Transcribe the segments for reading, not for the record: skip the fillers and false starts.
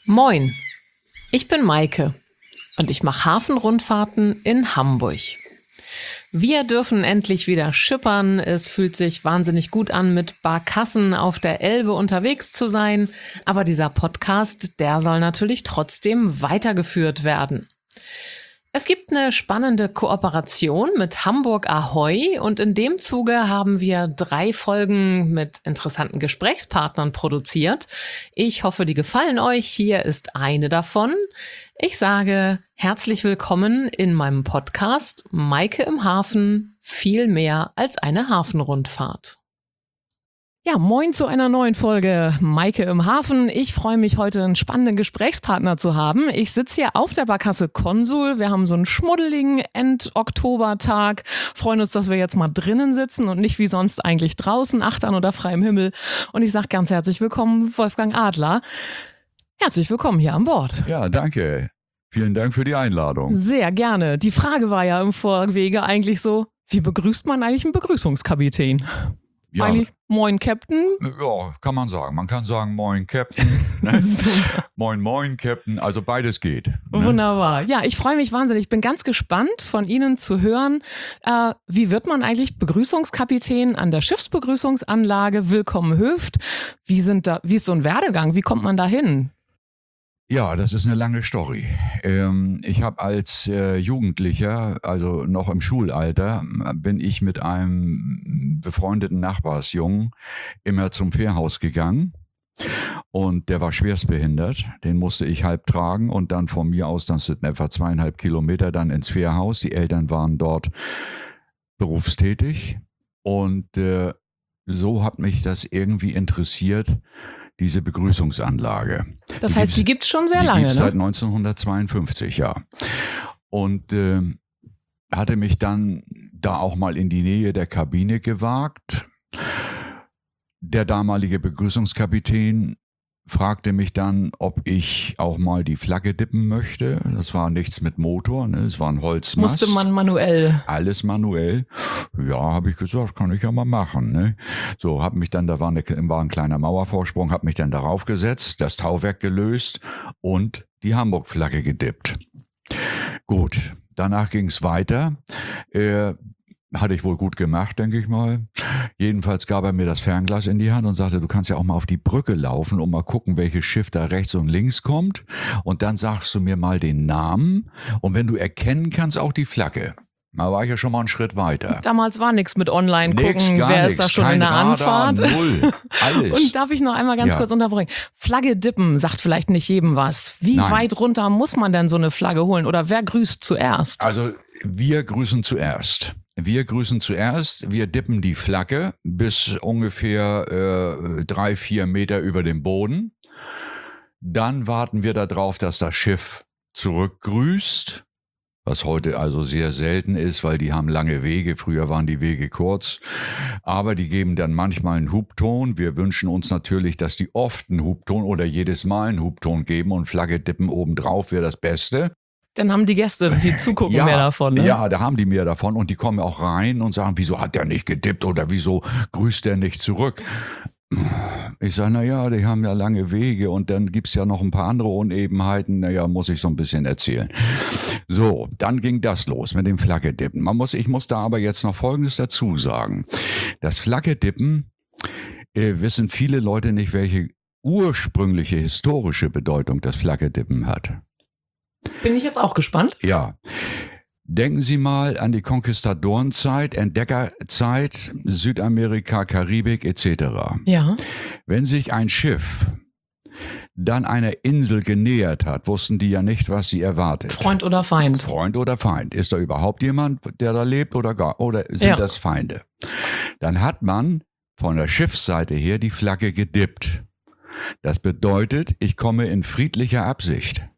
Moin, ich bin Maike und ich mache Hafenrundfahrten in Hamburg. Wir dürfen endlich wieder schippern. Es fühlt sich wahnsinnig gut an, mit Barkassen auf der Elbe unterwegs zu sein. Aber dieser Podcast, der soll natürlich trotzdem weitergeführt werden. Es gibt eine spannende Kooperation mit Hamburg Ahoi und in dem Zuge haben wir 3 Folgen mit interessanten Gesprächspartnern produziert. Ich hoffe, die gefallen euch. Hier ist eine davon. Ich sage herzlich willkommen in meinem Podcast Maike im Hafen, viel mehr als eine Hafenrundfahrt. Ja, moin zu einer neuen Folge Maike im Hafen. Ich freue mich, heute einen spannenden Gesprächspartner zu haben. Ich sitze hier auf der Barkasse Konsul. Wir haben so einen schmuddeligen End-Oktober-Tag. Freuen uns, dass wir jetzt mal drinnen sitzen und nicht wie sonst eigentlich draußen, achtern oder freiem Himmel. Und ich sage ganz herzlich willkommen, Wolfgang Adler. Herzlich willkommen hier an Bord. Ja, danke. Vielen Dank für die Einladung. Sehr gerne. Die Frage war ja im Vorwege eigentlich so, wie begrüßt man eigentlich einen Begrüßungskapitän? Ja, Eigentlich Moin Captain. ja, kann man sagen. Man kann sagen Moin Captain. Ne? Moin Moin Captain. Also beides geht. Ne? Wunderbar. Ja, ich freue mich wahnsinnig. Ich bin ganz gespannt, von Ihnen zu hören, wie wird man eigentlich Begrüßungskapitän an der Schiffsbegrüßungsanlage Willkommen Höft? Wie ist so ein Werdegang? Wie kommt man da hin? Ja, das ist eine lange Story. Ich habe als Jugendlicher, also noch im Schulalter, bin ich mit einem befreundeten Nachbarsjungen immer zum Fährhaus gegangen. Und der war schwerstbehindert, den musste ich halb tragen und dann von mir aus, das sind etwa 2,5 Kilometer, dann ins Fährhaus. Die Eltern waren dort berufstätig und so hat mich das irgendwie interessiert, diese Begrüßungsanlage. Das heißt, die gibt es schon sehr lange, Die gibt es ne? seit 1952, ja. Und hatte mich dann da auch mal in die Nähe der Kabine gewagt. Der damalige Begrüßungskapitän fragte mich dann, ob ich auch mal die Flagge dippen möchte. Das war nichts mit Motor, ne? Es war ein Holzmast. Musste man manuell. Alles manuell. Ja, habe ich gesagt, kann ich ja mal machen. Ne? So, habe mich dann, da war ein kleiner Mauervorsprung, habe mich dann darauf gesetzt, das Tauwerk gelöst und die Hamburg-Flagge gedippt. Gut, danach ging es weiter. Hatte ich wohl gut gemacht, denke ich mal. Jedenfalls gab er mir das Fernglas in die Hand und sagte, du kannst ja auch mal auf die Brücke laufen und mal gucken, welches Schiff da rechts und links kommt. Und dann sagst du mir mal den Namen und wenn du erkennen kannst, auch die Flagge. Da war ich ja schon mal einen Schritt weiter. Damals war nichts mit online Nix, gucken, gar wer nix, ist da schon kein in der Radar, Anfahrt. Null, alles. Und darf ich noch einmal ganz kurz unterbrechen? Flagge dippen sagt vielleicht nicht jedem was. Wie Nein. weit runter muss man denn so eine Flagge holen oder wer grüßt zuerst? Also wir grüßen zuerst. Wir dippen die Flagge bis ungefähr 3-4 Meter über dem Boden. Dann warten wir darauf, dass das Schiff zurückgrüßt, was heute also sehr selten ist, weil die haben lange Wege. Früher waren die Wege kurz. Aber die geben dann manchmal einen Hubton. Wir wünschen uns natürlich, dass die oft einen Hubton oder jedes Mal einen Hubton geben und Flagge dippen obendrauf wäre das Beste. Dann haben die Gäste, die zugucken, mehr davon. Ne? Ja, da haben die mehr davon und die kommen auch rein und sagen, wieso hat der nicht gedippt oder wieso grüßt der nicht zurück? Ich sage, naja, die haben ja lange Wege und dann gibt's ja noch ein paar andere Unebenheiten. Naja, muss ich so ein bisschen erzählen. So, dann ging das los mit dem Flaggedippen. Ich muss da aber jetzt noch Folgendes dazu sagen. Das Flaggedippen wissen viele Leute nicht, welche ursprüngliche historische Bedeutung das Flaggedippen hat. Bin ich jetzt auch gespannt. Ja. Denken Sie mal an die Konquistadorenzeit, Entdeckerzeit, Südamerika, Karibik etc. Ja. Wenn sich ein Schiff dann einer Insel genähert hat, wussten die ja nicht, was sie erwartet. Freund oder Feind? Freund oder Feind. Ist da überhaupt jemand, der da lebt oder sind das Feinde? Dann hat man von der Schiffsseite her die Flagge gedippt. Das bedeutet, ich komme in friedlicher Absicht.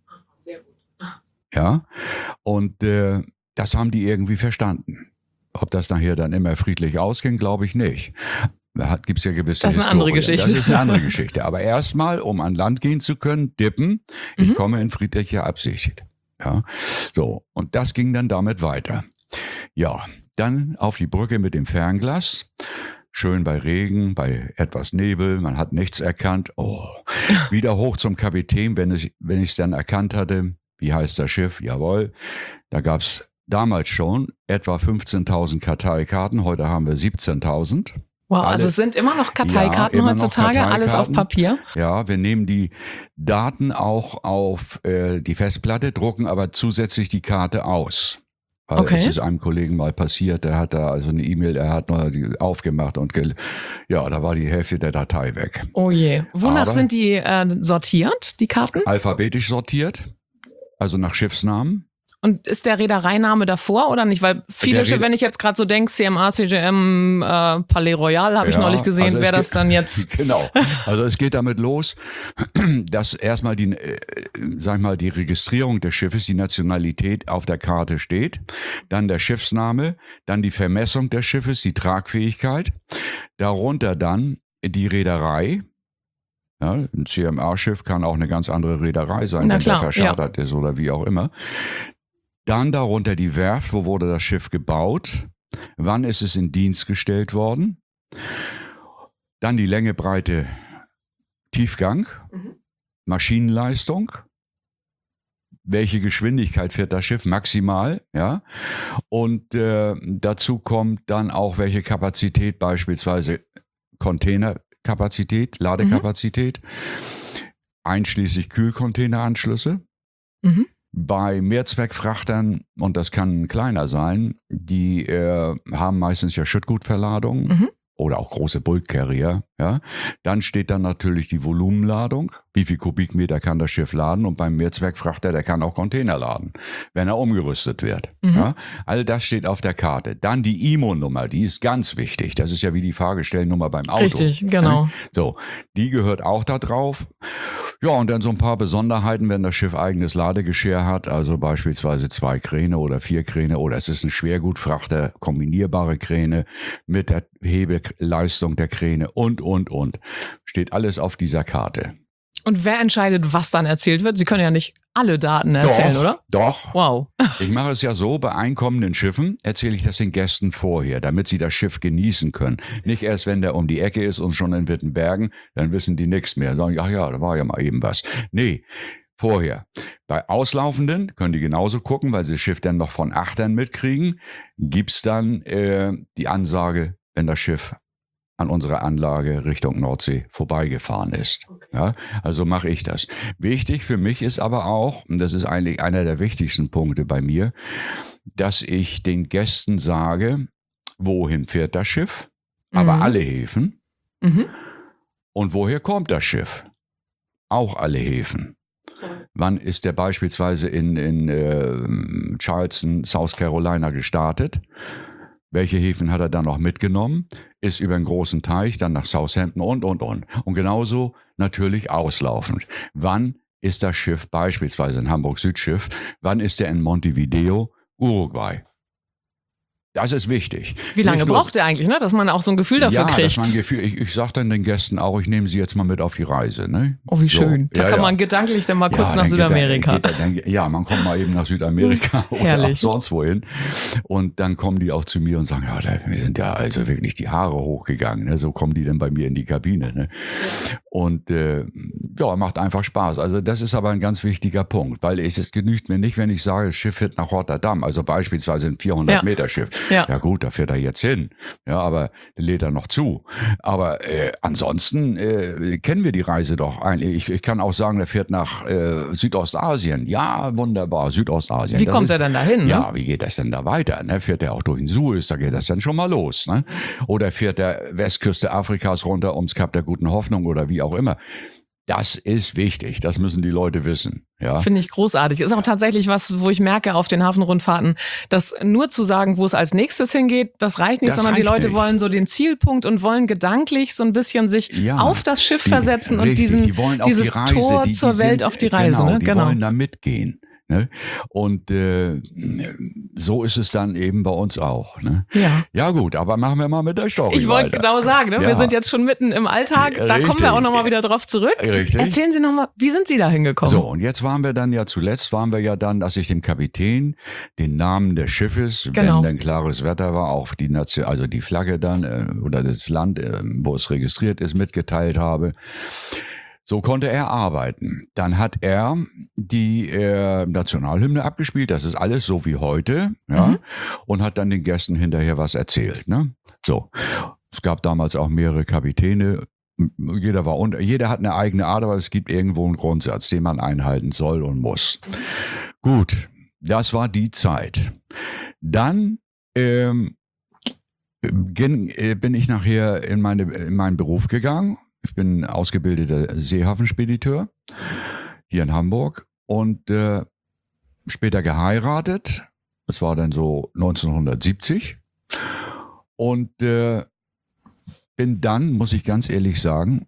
Ja, und das haben die irgendwie verstanden. Ob das nachher dann immer friedlich ausging, glaube ich nicht. Da gibt es ja gewisse Das ist eine andere Geschichte. Das ist eine andere Geschichte. Aber erstmal, um an Land gehen zu können, dippen, ich komme in friedlicher Absicht. Ja, so. Und das ging dann damit weiter. Ja, dann auf die Brücke mit dem Fernglas. schön bei Regen, bei etwas Nebel, man hat nichts erkannt. Oh, wieder hoch zum Kapitän, wenn ich es dann erkannt hatte. Wie heißt das Schiff? Jawohl, da gab es damals schon etwa 15.000 Karteikarten, heute haben wir 17.000. Wow, also es sind immer noch Karteikarten heutzutage, alles auf Papier? Ja, wir nehmen die Daten auch auf die Festplatte, drucken aber zusätzlich die Karte aus. Weil es ist einem Kollegen mal passiert, der hat da also eine E-Mail, er hat nur die aufgemacht und da war die Hälfte der Datei weg. Oh je. Wonach sind die sortiert, die Karten? Alphabetisch sortiert, also nach Schiffsnamen. Und ist der Reedereiname davor oder nicht? Weil viele Schiffe, wenn ich jetzt gerade so denke, CMA, CGM, Palais Royal, habe ich neulich gesehen, also wäre das dann jetzt... Genau, also es geht damit los, dass erstmal die Registrierung des Schiffes, die Nationalität auf der Karte steht, dann der Schiffsname, dann die Vermessung des Schiffes, die Tragfähigkeit, darunter dann die Reederei. Ja, ein CMA-Schiff kann auch eine ganz andere Reederei sein, wenn der verschartert ist oder wie auch immer. Dann darunter die Werft, wo wurde das Schiff gebaut, wann ist es in Dienst gestellt worden, dann die Länge, Breite, Tiefgang, Maschinenleistung, welche Geschwindigkeit fährt das Schiff maximal, ja, und dazu kommt dann auch welche Kapazität, beispielsweise Containerkapazität, Ladekapazität, einschließlich Kühlcontaineranschlüsse. Bei Mehrzweckfrachtern, und das kann kleiner sein, die haben meistens ja Schüttgutverladungen oder auch große Bulk-Carrier. Ja. Dann steht dann natürlich die Volumenladung, wie viel Kubikmeter kann das Schiff laden, und beim Mehrzweckfrachter, der kann auch Container laden, wenn er umgerüstet wird. Ja. All das steht auf der Karte. Dann die IMO-Nummer, die ist ganz wichtig. Das ist ja wie die Fahrgestellnummer beim Auto. Richtig, genau. So, die gehört auch da drauf. Ja, und dann so ein paar Besonderheiten, wenn das Schiff eigenes Ladegeschirr hat, also beispielsweise 2 Kräne oder 4 Kräne, oder es ist ein Schwergutfrachter, kombinierbare Kräne mit der Hebeleistung der Kräne und. Steht alles auf dieser Karte. Und wer entscheidet, was dann erzählt wird? Sie können ja nicht alle Daten erzählen, oder? Doch. Wow. Ich mache es ja so, bei einkommenden Schiffen erzähle ich das den Gästen vorher, damit sie das Schiff genießen können. Nicht erst, wenn der um die Ecke ist und schon in Wittenbergen, dann wissen die nichts mehr. Sagen, ach ja, da war ja mal eben was. Nee, vorher. Bei Auslaufenden können die genauso gucken, weil sie das Schiff dann noch von Achtern mitkriegen, gibt's dann die Ansage, wenn das Schiff an unserer Anlage Richtung Nordsee vorbeigefahren ist. Okay. Ja, also mache ich das. Wichtig für mich ist aber auch, und das ist eigentlich einer der wichtigsten Punkte bei mir, dass ich den Gästen sage, wohin fährt das Schiff, aber alle Häfen, und woher kommt das Schiff, auch alle Häfen. Wann ist der beispielsweise in Charleston, South Carolina gestartet? Welche Häfen hat er dann noch mitgenommen? Ist über einen großen Teich, dann nach Southampton und. Und genauso natürlich auslaufend. Wann ist das Schiff beispielsweise ein Hamburg-Südschiff? Wann ist er in Montevideo, Uruguay? Das ist wichtig. Wie lange braucht er eigentlich, ne? Dass man auch so ein Gefühl dafür kriegt? Dass man ein Gefühl, ich sage dann den Gästen auch, ich nehme sie jetzt mal mit auf die Reise. Ne? Oh, wie schön. Da kann man gedanklich dann mal kurz nach Südamerika. Man kommt mal eben nach Südamerika oder auch sonst wohin. Und dann kommen die auch zu mir und sagen, ja, wir sind ja also wirklich die Haare hochgegangen. Ne? So kommen die dann bei mir in die Kabine. Ne? Und macht einfach Spaß. Also das ist aber ein ganz wichtiger Punkt, weil es genügt mir nicht, wenn ich sage, das Schiff fährt nach Rotterdam, also beispielsweise ein 400-Meter-Schiff. Ja gut, da fährt er jetzt hin. Ja, aber lädt er noch zu. Aber ansonsten kennen wir die Reise doch eigentlich. Ich kann auch sagen, der fährt nach Südostasien. Ja, wunderbar, Südostasien. Wie kommt er dann dahin? Ne? Ja, wie geht das denn da weiter? Ne? Fährt er auch durch den Suez, da geht das dann schon mal los. Ne? Oder fährt der Westküste Afrikas runter ums Kap der Guten Hoffnung oder wie auch immer. Das ist wichtig, das müssen die Leute wissen. Ja. Finde ich großartig. Ist auch tatsächlich was, wo ich merke auf den Hafenrundfahrten, dass nur zu sagen, wo es als nächstes hingeht, das reicht nicht, sondern die Leute wollen so den Zielpunkt und wollen gedanklich so ein bisschen sich auf das Schiff versetzen und dieses die Reise, Tor zur Welt auf die Reise. Genau, die wollen da mitgehen. Ne? Und so ist es dann eben bei uns auch. Ne? Ja. Ja gut, aber machen wir mal mit der Story Ich wollte weiter. genau sagen, ne? Ja. Wir sind jetzt schon mitten im Alltag, da kommen wir auch nochmal wieder drauf zurück. Richtig. Erzählen Sie nochmal, wie sind Sie da hingekommen? So, und jetzt waren wir dann, dass ich dem Kapitän den Namen des Schiffes, Genau. wenn dann klares Wetter war, auch die Flagge dann oder das Land, wo es registriert ist, mitgeteilt habe. So konnte er arbeiten. Dann hat er die Nationalhymne abgespielt, das ist alles so wie heute, ja, und hat dann den Gästen hinterher was erzählt. Ne? So, es gab damals auch mehrere Kapitäne. Jeder hat eine eigene Art, aber es gibt irgendwo einen Grundsatz, den man einhalten soll und muss. Gut, das war die Zeit. Dann bin ich nachher in meinen Beruf gegangen. Ich bin ausgebildeter Seehafenspediteur hier in Hamburg und später geheiratet. Das war dann so 1970. Und bin dann, muss ich ganz ehrlich sagen,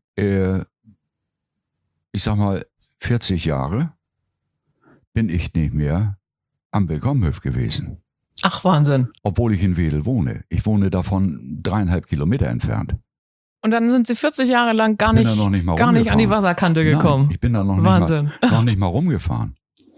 ich sag mal 40 Jahre bin ich nicht mehr am Willkommenhof gewesen. Ach, Wahnsinn. Obwohl ich in Wedel wohne. Ich wohne davon 3,5 Kilometer entfernt. Und dann sind Sie 40 Jahre lang gar nicht an die Wasserkante gekommen. Nein, ich bin da noch nicht mal rumgefahren.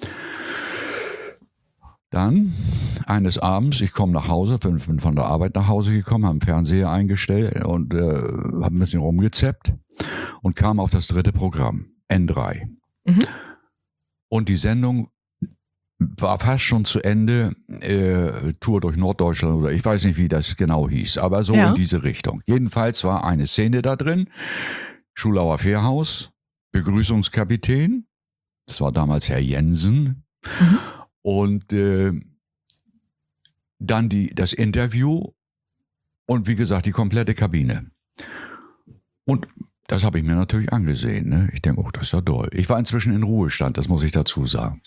Dann eines Abends, ich komme nach Hause, bin von der Arbeit nach Hause gekommen, habe einen Fernseher eingestellt und habe ein bisschen rumgezappt und kam auf das 3. Programm, N3. Und die Sendung war fast schon zu Ende, Tour durch Norddeutschland oder ich weiß nicht, wie das genau hieß, aber so in diese Richtung. Jedenfalls war eine Szene da drin, Schulauer Fährhaus, Begrüßungskapitän, das war damals Herr Jensen, und dann das Interview und wie gesagt die komplette Kabine. Und das habe ich mir natürlich angesehen. Ne? Ich denke, das ist ja toll. Ich war inzwischen in Ruhestand, das muss ich dazu sagen.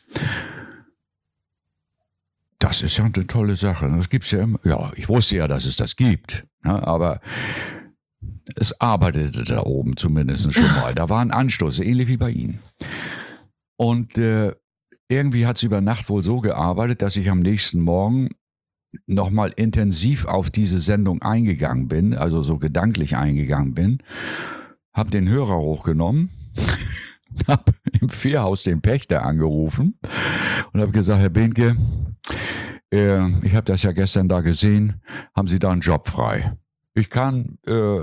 Das ist ja eine tolle Sache. Das gibt's ja immer. Ja, ich wusste ja, dass es das gibt. Ne? Aber es arbeitete da oben zumindest schon mal. Da war ein Anstoß, ähnlich wie bei Ihnen. Und irgendwie hat es über Nacht wohl so gearbeitet, dass ich am nächsten Morgen nochmal intensiv auf diese Sendung eingegangen bin, also so gedanklich eingegangen bin, habe den Hörer hochgenommen, habe im Fährhaus den Pächter angerufen und habe gesagt, Herr Behnke, ich habe das ja gestern da gesehen, haben Sie da einen Job frei? Ich bin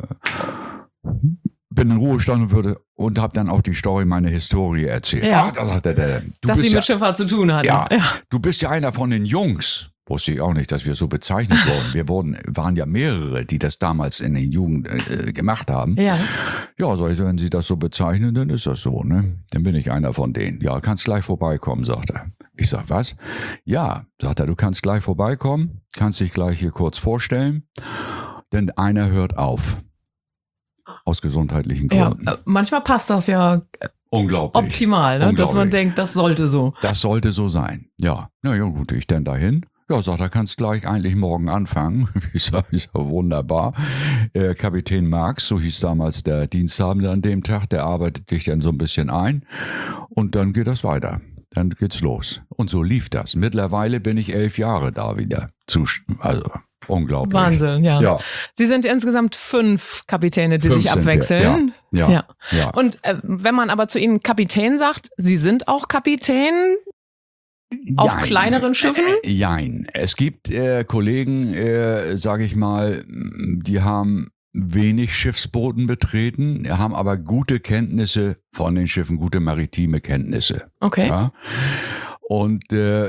in Ruhestand und habe dann auch die Story, meine Historie erzählt. Ja. Ach, da sagte der, dass Sie mit Schifffahrt zu tun hatten. Ja, du bist ja einer von den Jungs. Wusste ich auch nicht, dass wir so bezeichnet wurden. Wir waren ja mehrere, die das damals in den Jugend gemacht haben. Ja, wenn Sie das so bezeichnen, dann ist das so, ne? Dann bin ich einer von denen. Ja, kannst gleich vorbeikommen, sagt er. Ich sag, was? Ja, sagt er, du kannst gleich vorbeikommen, kannst dich gleich hier kurz vorstellen, denn einer hört auf. Aus gesundheitlichen Gründen. Ja, manchmal passt das ja unglaublich optimal, ne? Dass man denkt, das sollte so. Das sollte so sein, ja. Na ja, gut, ich denn dahin. Ja, sagt er, kannst gleich eigentlich morgen anfangen. Ich sag, wunderbar. Kapitän Marx, so hieß damals der Diensthabende an dem Tag, der arbeitet dich dann so ein bisschen ein und dann geht das weiter. Dann geht's los. Und so lief das. Mittlerweile bin ich 11 Jahre da wieder. Also unglaublich. Wahnsinn, ja. Sie sind insgesamt 5 Kapitäne, die sich abwechseln. Ja. Und wenn man aber zu Ihnen Kapitän sagt, Sie sind auch Kapitän auf kleineren Schiffen? Jein. Es gibt Kollegen, sage ich mal, die haben wenig Schiffsbooten betreten, haben aber gute Kenntnisse von den Schiffen, gute maritime Kenntnisse. Okay. Ja? Und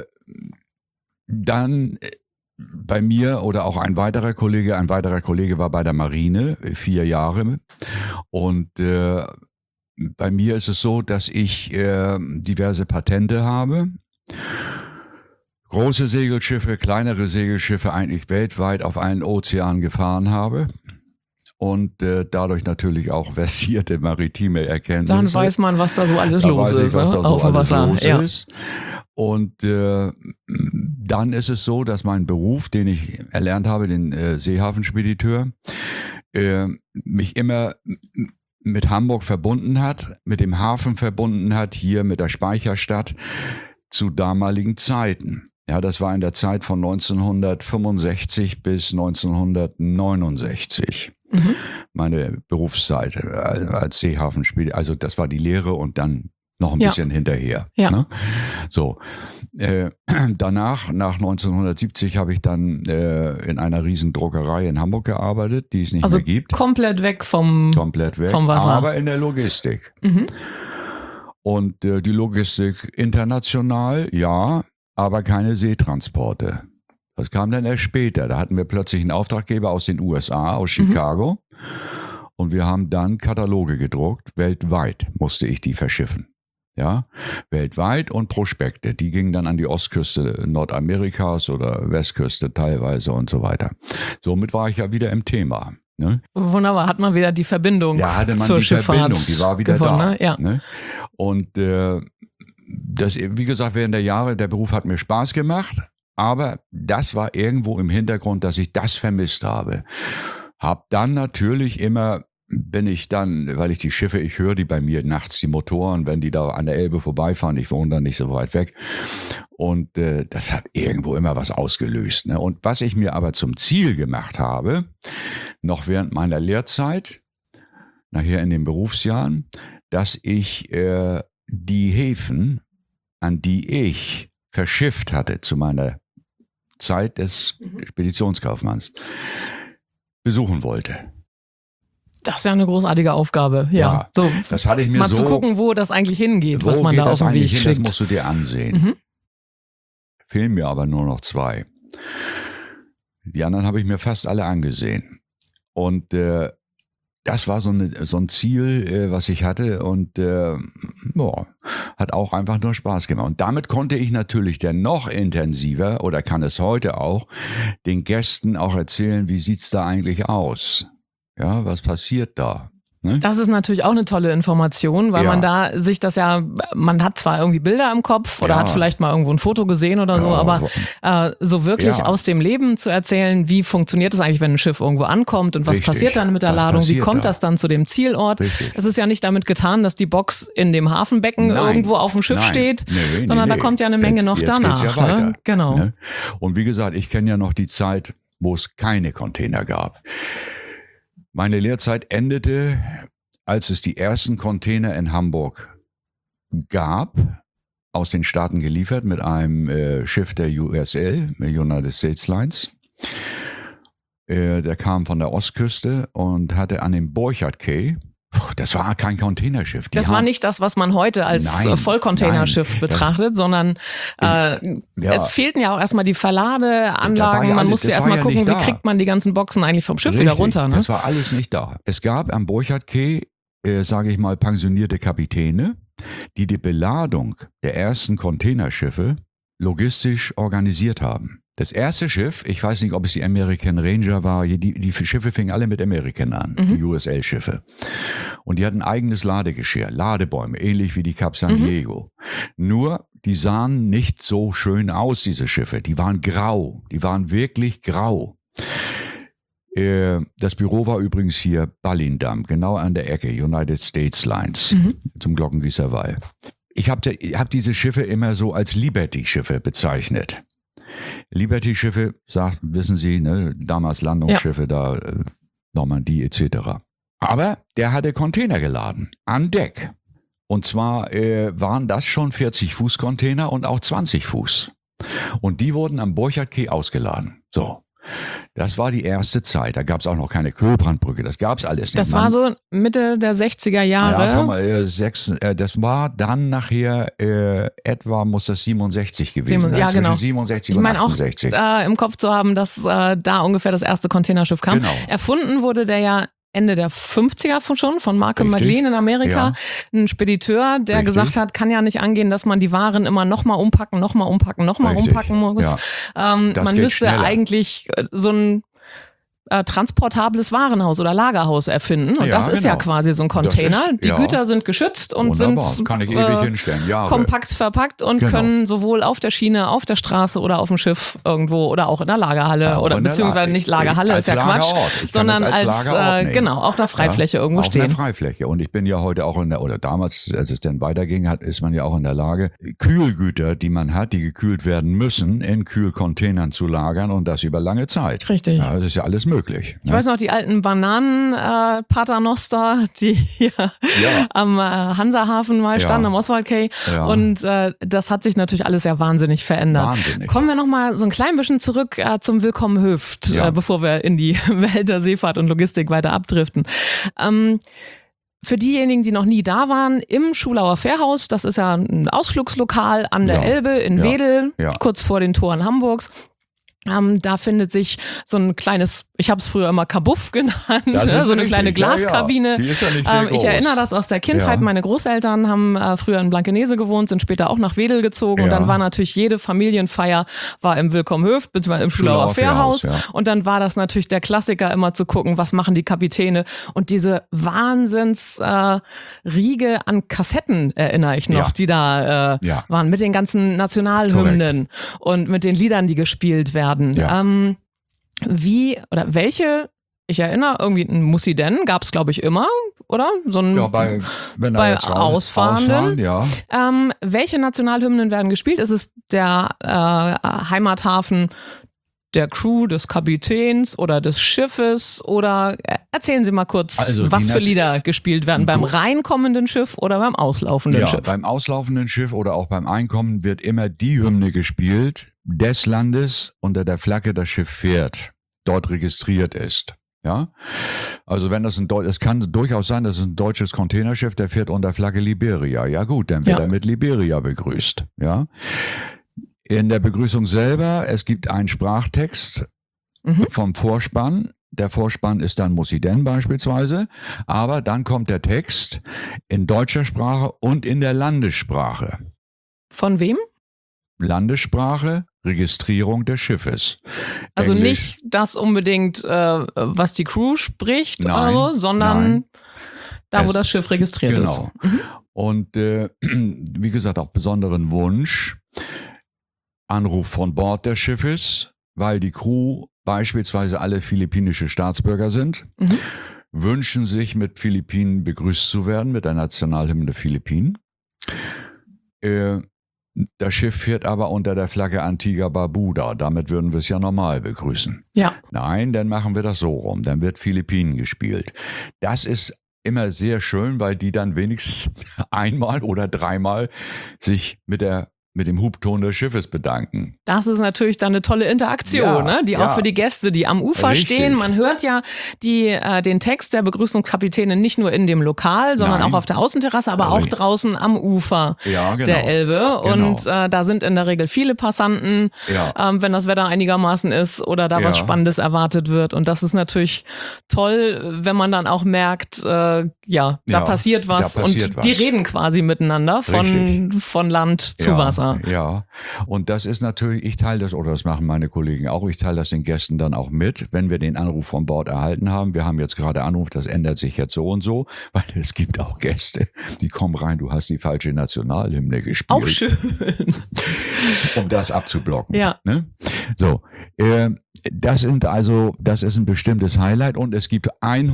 dann bei mir oder auch ein weiterer Kollege war bei der Marine 4 Jahre und bei mir ist es so, dass ich diverse Patente habe. Große Segelschiffe, kleinere Segelschiffe eigentlich weltweit auf allen Ozeanen gefahren habe und dadurch natürlich auch versierte maritime Erkenntnisse. Dann weiß man, was da so alles los ist auf dem Wasser. Ist. Und dann ist es so, dass mein Beruf, den ich erlernt habe, den Seehafenspediteur, mich immer mit Hamburg verbunden hat, mit dem Hafen verbunden hat, hier mit der Speicherstadt. zu damaligen Zeiten. Ja, das war in der Zeit von 1965 bis 1969. Meine Berufszeit als Seehafenspediteur. Also das war die Lehre und dann noch ein bisschen hinterher. Ja. Ne? So. Danach, nach 1970, habe ich dann in einer riesen Druckerei in Hamburg gearbeitet, die es nicht mehr gibt. Komplett weg vom Wasser. Aber in der Logistik. Und die Logistik international, ja, aber keine Seetransporte. Das kam dann erst später. Da hatten wir plötzlich einen Auftraggeber aus den USA, aus Chicago. Und wir haben dann Kataloge gedruckt. Weltweit musste ich die verschiffen. Ja, weltweit und Prospekte. Die gingen dann an die Ostküste Nordamerikas oder Westküste teilweise und so weiter. Somit war ich ja wieder im Thema. Ne? Wunderbar, hat man wieder die Verbindung zur Schifffahrt. Die war wieder gefunden, da. Ne? Ja. Ne? Und das, wie gesagt, während der Jahre, der Beruf hat mir Spaß gemacht, aber das war irgendwo im Hintergrund, dass ich das vermisst habe. Hab dann natürlich immer, weil ich die Schiffe, ich höre die bei mir nachts, die Motoren, wenn die da an der Elbe vorbeifahren, ich wohne dann nicht so weit weg. Und das hat irgendwo immer was ausgelöst. Ne? Und was ich mir aber zum Ziel gemacht habe, noch während meiner Lehrzeit, nachher in den Berufsjahren, dass ich die Häfen, an die ich verschifft hatte zu meiner Zeit des Speditionskaufmanns, besuchen wollte. Das ist ja eine großartige Aufgabe. Ja. So, das hatte ich mir mal zu gucken, wo das eigentlich hingeht, was man da auf dem Weg schickt. Das musst du dir ansehen. Fehlen mir aber nur noch 2. Die anderen habe ich mir fast alle angesehen. Und das war so ein Ziel, was ich hatte und hat auch einfach nur Spaß gemacht. Und damit konnte ich natürlich dann noch intensiver, oder kann es heute auch, den Gästen auch erzählen, wie sieht's da eigentlich aus? Ja, was passiert da? Ne? Das ist natürlich auch eine tolle Information, weil man da sich das man hat zwar irgendwie Bilder im Kopf oder hat vielleicht mal irgendwo ein Foto gesehen oder so, aber so wirklich aus dem Leben zu erzählen, wie funktioniert es eigentlich, wenn ein Schiff irgendwo ankommt und was passiert dann mit der Ladung, wie kommt das dann zu dem Zielort? Es ist ja nicht damit getan, dass die Box in dem Hafenbecken irgendwo auf dem Schiff steht, sondern da kommt ja eine Menge noch danach. Geht's ja weiter, ne? Genau. Ne? Und wie gesagt, ich kenne ja noch die Zeit, wo es keine Container gab. Meine Lehrzeit endete, als es die ersten Container in Hamburg gab, aus den Staaten geliefert mit einem Schiff der USL, United States Lines. Der kam von der Ostküste und hatte an dem Borchardt Quay, das war kein Containerschiff. Das war nicht das, was man heute als Vollcontainerschiff betrachtet, sondern es fehlten ja auch erstmal die Verladeanlagen. Man musste erstmal gucken, wie kriegt man die ganzen Boxen eigentlich vom Schiff wieder runter. Ne? Das war alles nicht da. Es gab am Borchardt Quay, sage ich mal, pensionierte Kapitäne, die Beladung der ersten Containerschiffe logistisch organisiert haben. Das erste Schiff, ich weiß nicht, ob es die American Ranger war, die Schiffe fingen alle mit American an, die USL-Schiffe. Und die hatten eigenes Ladegeschirr, Ladebäume, ähnlich wie die Cap San Diego. Nur, die sahen nicht so schön aus, diese Schiffe. Die waren grau, die waren wirklich grau. Das Büro war übrigens hier Ballindamm, genau an der Ecke, United States Lines, zum Glockengießerwall. Ich hab diese Schiffe immer so als Liberty-Schiffe bezeichnet. Liberty-Schiffe, wissen Sie, ne, damals Landungsschiffe da, Normandie etc. Aber der hatte Container geladen, an Deck. Und zwar waren das schon 40-Fuß-Container und auch 20 Fuß. Und die wurden am Borchardt Quay ausgeladen. So. Das war die erste Zeit. Da gab es auch noch keine Kühlbrandbrücke. Das gab es alles nicht. Das war so Mitte der 60er Jahre. Ja, das war dann nachher etwa, muss das 67 gewesen sein. Ja, genau. 67 und 68. Ich meine auch im Kopf zu haben, dass da ungefähr das erste Containerschiff kam. Genau. Erfunden wurde der ja Ende der 50er schon von Malcolm McLean in Amerika, ein Spediteur, der gesagt hat, kann ja nicht angehen, dass man die Waren immer nochmal umpacken muss. Man müsste eigentlich so ein transportables Warenhaus oder Lagerhaus erfinden. Und das ist ja quasi so ein Container. Die Güter sind geschützt und wunderbar. sind Kann ich ewig hinstellen. kompakt verpackt und können sowohl auf der Schiene, auf der Straße oder auf dem Schiff irgendwo oder auch in der Lagerhalle oder beziehungsweise nicht Lagerhalle, ist ja Quatsch, sondern als auf einer Freifläche irgendwo stehen. Auf einer Freifläche. Und ich bin ja heute auch oder damals, als es dann weiterging, ist man ja auch in der Lage, Kühlgüter, die man hat, die gekühlt werden müssen, in Kühlcontainern zu lagern und das über lange Zeit. Richtig. Ja, das ist ja alles möglich. Ich weiß noch, die alten Bananen Paternoster, die hier am Hansahafen mal standen, am Oswald Quay. Ja. Und das hat sich natürlich alles ja wahnsinnig verändert. Wahnsinnig. Kommen wir noch mal so ein klein bisschen zurück zum Willkommen Hüft, bevor wir in die Welt der Seefahrt und Logistik weiter abdriften. Für diejenigen, die noch nie da waren, im Schulauer Fährhaus, das ist ja ein Ausflugslokal an der Elbe in Wedel, kurz vor den Toren Hamburgs. Da findet sich so ein kleines, ich habe es früher immer Kabuff genannt, so eine kleine Glaskabine. Die ist ja nicht sehr groß. Ich erinnere das aus der Kindheit. Meine Großeltern haben früher in Blankenese gewohnt, sind später auch nach Wedel gezogen. Und dann war natürlich jede Familienfeier war im Willkommen Hüft, beziehungsweise im Schulauer Fährhaus. Und dann war das natürlich der Klassiker, immer zu gucken, was machen die Kapitäne. Und diese Riege an Kassetten erinnere ich noch, die da waren mit den ganzen Nationalhymnen und mit den Liedern, die gespielt werden. Welche, ich erinnere, irgendwie ein Mussi denn gab es, glaube ich, immer, oder? So ein, bei Ausfahrenden. Welche Nationalhymnen werden gespielt? Ist es der Heimathafen der Crew, des Kapitäns oder des Schiffes? Oder erzählen Sie mal kurz, was für Lieder gespielt werden beim reinkommenden Schiff oder beim auslaufenden Schiff? Beim auslaufenden Schiff oder auch beim Einkommen wird immer die Hymne gespielt des Landes, unter der Flagge das Schiff fährt, dort registriert ist. Ja, also wenn das es kann durchaus sein, dass es ein deutsches Containerschiff, der fährt unter Flagge Liberia. Ja gut, dann wird er mit Liberia begrüßt. Ja. In der Begrüßung selber, es gibt einen Sprachtext vom Vorspann. Der Vorspann ist dann Mussi denn beispielsweise, aber dann kommt der Text in deutscher Sprache und in der Landessprache. Von wem? Landessprache, Registrierung des Schiffes. Also Englisch. Nicht das unbedingt, was die Crew spricht, sondern wo das Schiff registriert ist. Genau. Und wie gesagt, auf besonderen Wunsch, Anruf von Bord des Schiffes, weil die Crew beispielsweise alle philippinische Staatsbürger sind, wünschen sich, mit Philippinen begrüßt zu werden, mit der Nationalhymne der Philippinen. Das Schiff fährt aber unter der Flagge Antigua Barbuda. Damit würden wir es ja normal begrüßen. Ja. Nein, dann machen wir das so rum. Dann wird Philippinen gespielt. Das ist immer sehr schön, weil die dann wenigstens einmal oder dreimal sich mit dem Hubton des Schiffes bedanken. Das ist natürlich dann eine tolle Interaktion, die auch für die Gäste, die am Ufer stehen. Man hört ja den Text der Begrüßungskapitäne nicht nur in dem Lokal, sondern auch auf der Außenterrasse, aber auch draußen am Ufer der Elbe. Und da sind in der Regel viele Passanten, wenn das Wetter einigermaßen ist oder da was Spannendes erwartet wird. Und das ist natürlich toll, wenn man dann auch merkt, da passiert was und die reden quasi miteinander von Land zu Wasser. Ja, und das ist natürlich, ich teile das, oder das machen meine Kollegen auch, ich teile das den Gästen dann auch mit, wenn wir den Anruf von Bord erhalten haben. Wir haben jetzt gerade Anruf, das ändert sich jetzt so und so, weil es gibt auch Gäste, die kommen rein, du hast die falsche Nationalhymne gespielt. Auch schön. Um das abzublocken. Ja. Ne? So, das ist ein bestimmtes Highlight und es gibt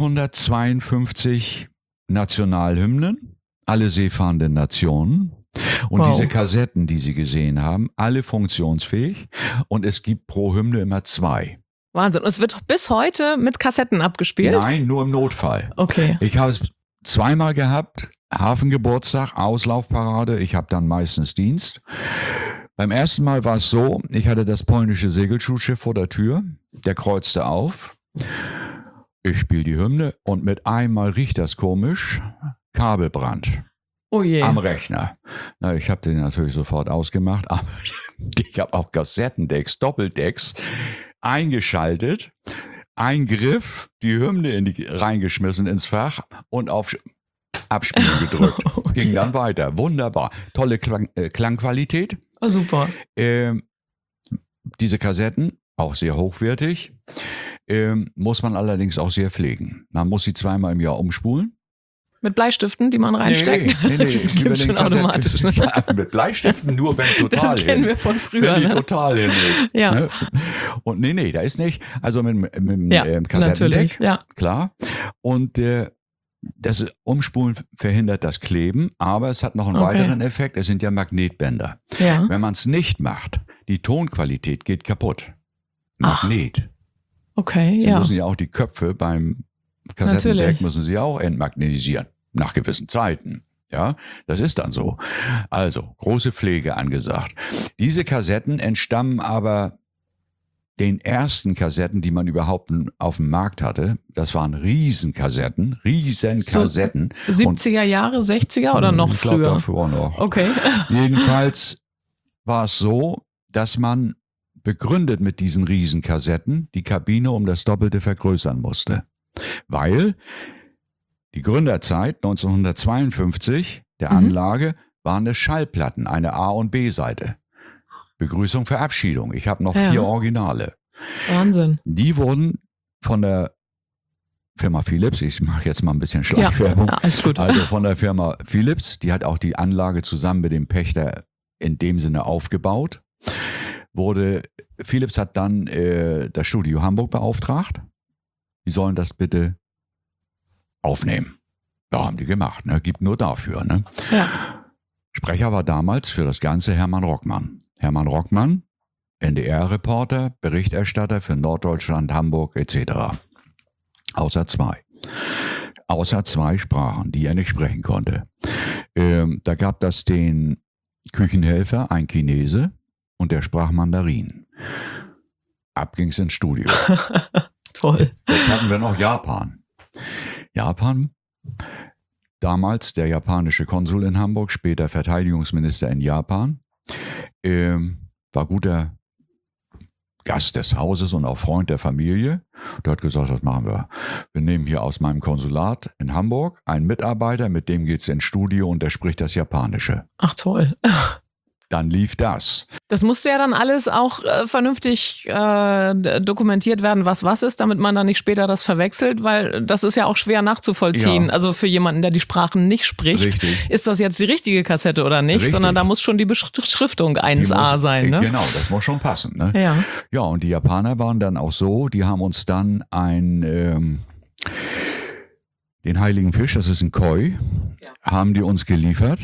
152 Nationalhymnen, alle seefahrenden Nationen. Und diese Kassetten, die Sie gesehen haben, alle funktionsfähig und es gibt pro Hymne immer 2. Wahnsinn. Und es wird bis heute mit Kassetten abgespielt? Nein, nur im Notfall. Okay. Ich habe es zweimal gehabt, Hafengeburtstag, Auslaufparade, ich habe dann meistens Dienst. Beim ersten Mal war es so, ich hatte das polnische Segelschulschiff vor der Tür, der kreuzte auf, ich spiele die Hymne und mit einmal riecht das komisch, Kabelbrand. Oh je. Am Rechner. Na, ich habe den natürlich sofort ausgemacht, aber ich habe auch Kassettendecks, Doppeldecks eingeschaltet, ein Griff, die Hymne reingeschmissen ins Fach und auf Abspielen gedrückt. Ging dann weiter. Wunderbar. Tolle Klangqualität. Oh, super. Diese Kassetten auch sehr hochwertig, muss man allerdings auch sehr pflegen. Man muss sie 2-mal im Jahr umspulen. Mit Bleistiften, die man reinsteckt? Nee. Das geht schon automatisch. Ne? Ja, mit Bleistiften nur, wenn total Das kennen wir von früher. Wenn die Ne? total hin ist. Ja. Ne? Und nee, da ist nicht. Also mit Ja, Kassettendeck, natürlich. Ja. klar. Und das Umspulen verhindert das Kleben, aber es hat noch einen weiteren Effekt. Es sind ja Magnetbänder. Ja. Wenn man es nicht macht, die Tonqualität geht kaputt. Magnet. Okay, Sie ja. müssen ja auch die Köpfe beim Kassettendeck Natürlich. müssen sie auch entmagnetisieren. Nach gewissen Zeiten. Ja, das ist dann so. Also, große Pflege angesagt. Diese Kassetten entstammen aber den ersten Kassetten, die man überhaupt auf dem Markt hatte. Das waren Riesenkassetten. 70er Jahre, 60er oder noch ich glaube früher? davor noch. Okay. Jedenfalls war es so, dass man begründet mit diesen Riesenkassetten die Kabine um das Doppelte vergrößern musste. Weil die Gründerzeit 1952 der Anlage waren es Schallplatten, eine A- und B-Seite. Begrüßung, Verabschiedung. Ich habe noch 4 Originale. Wahnsinn. Die wurden von der Firma Philips, ich mache jetzt mal ein bisschen Schleichwerbung, Ja, alles gut. also von der Firma Philips, die hat auch die Anlage zusammen mit dem Pächter in dem Sinne aufgebaut. Philips hat dann das Studio Hamburg beauftragt. Die sollen das bitte aufnehmen. Ja, haben die gemacht, ne? Gibt nur dafür, ne? Ja. Sprecher war damals für das Ganze Hermann Rockmann. Hermann Rockmann, NDR-Reporter, Berichterstatter für Norddeutschland, Hamburg etc. Außer 2. Außer 2 Sprachen, die er nicht sprechen konnte. Da gab das den Küchenhelfer, ein Chinese, und der sprach Mandarin. Ab ging's ins Studio. Toll. Jetzt hatten wir noch Japan. Japan, damals der japanische Konsul in Hamburg, später Verteidigungsminister in Japan, war guter Gast des Hauses und auch Freund der Familie. Der hat gesagt, das machen wir. Wir nehmen hier aus meinem Konsulat in Hamburg einen Mitarbeiter, mit dem geht's ins Studio und der spricht das Japanische. Ach toll. Dann lief das. Das musste ja dann alles auch vernünftig dokumentiert werden, was ist, damit man dann nicht später das verwechselt, weil das ist ja auch schwer nachzuvollziehen. Ja. Also für jemanden, der die Sprachen nicht spricht, Richtig. ist das jetzt die richtige Kassette oder nicht, Richtig. sondern da muss schon die Beschriftung 1A sein. Ne? Genau, das muss schon passen. Ne? Ja. Ja, und die Japaner waren dann auch so, die haben uns dann den heiligen Fisch, das ist ein Koi, haben die uns geliefert.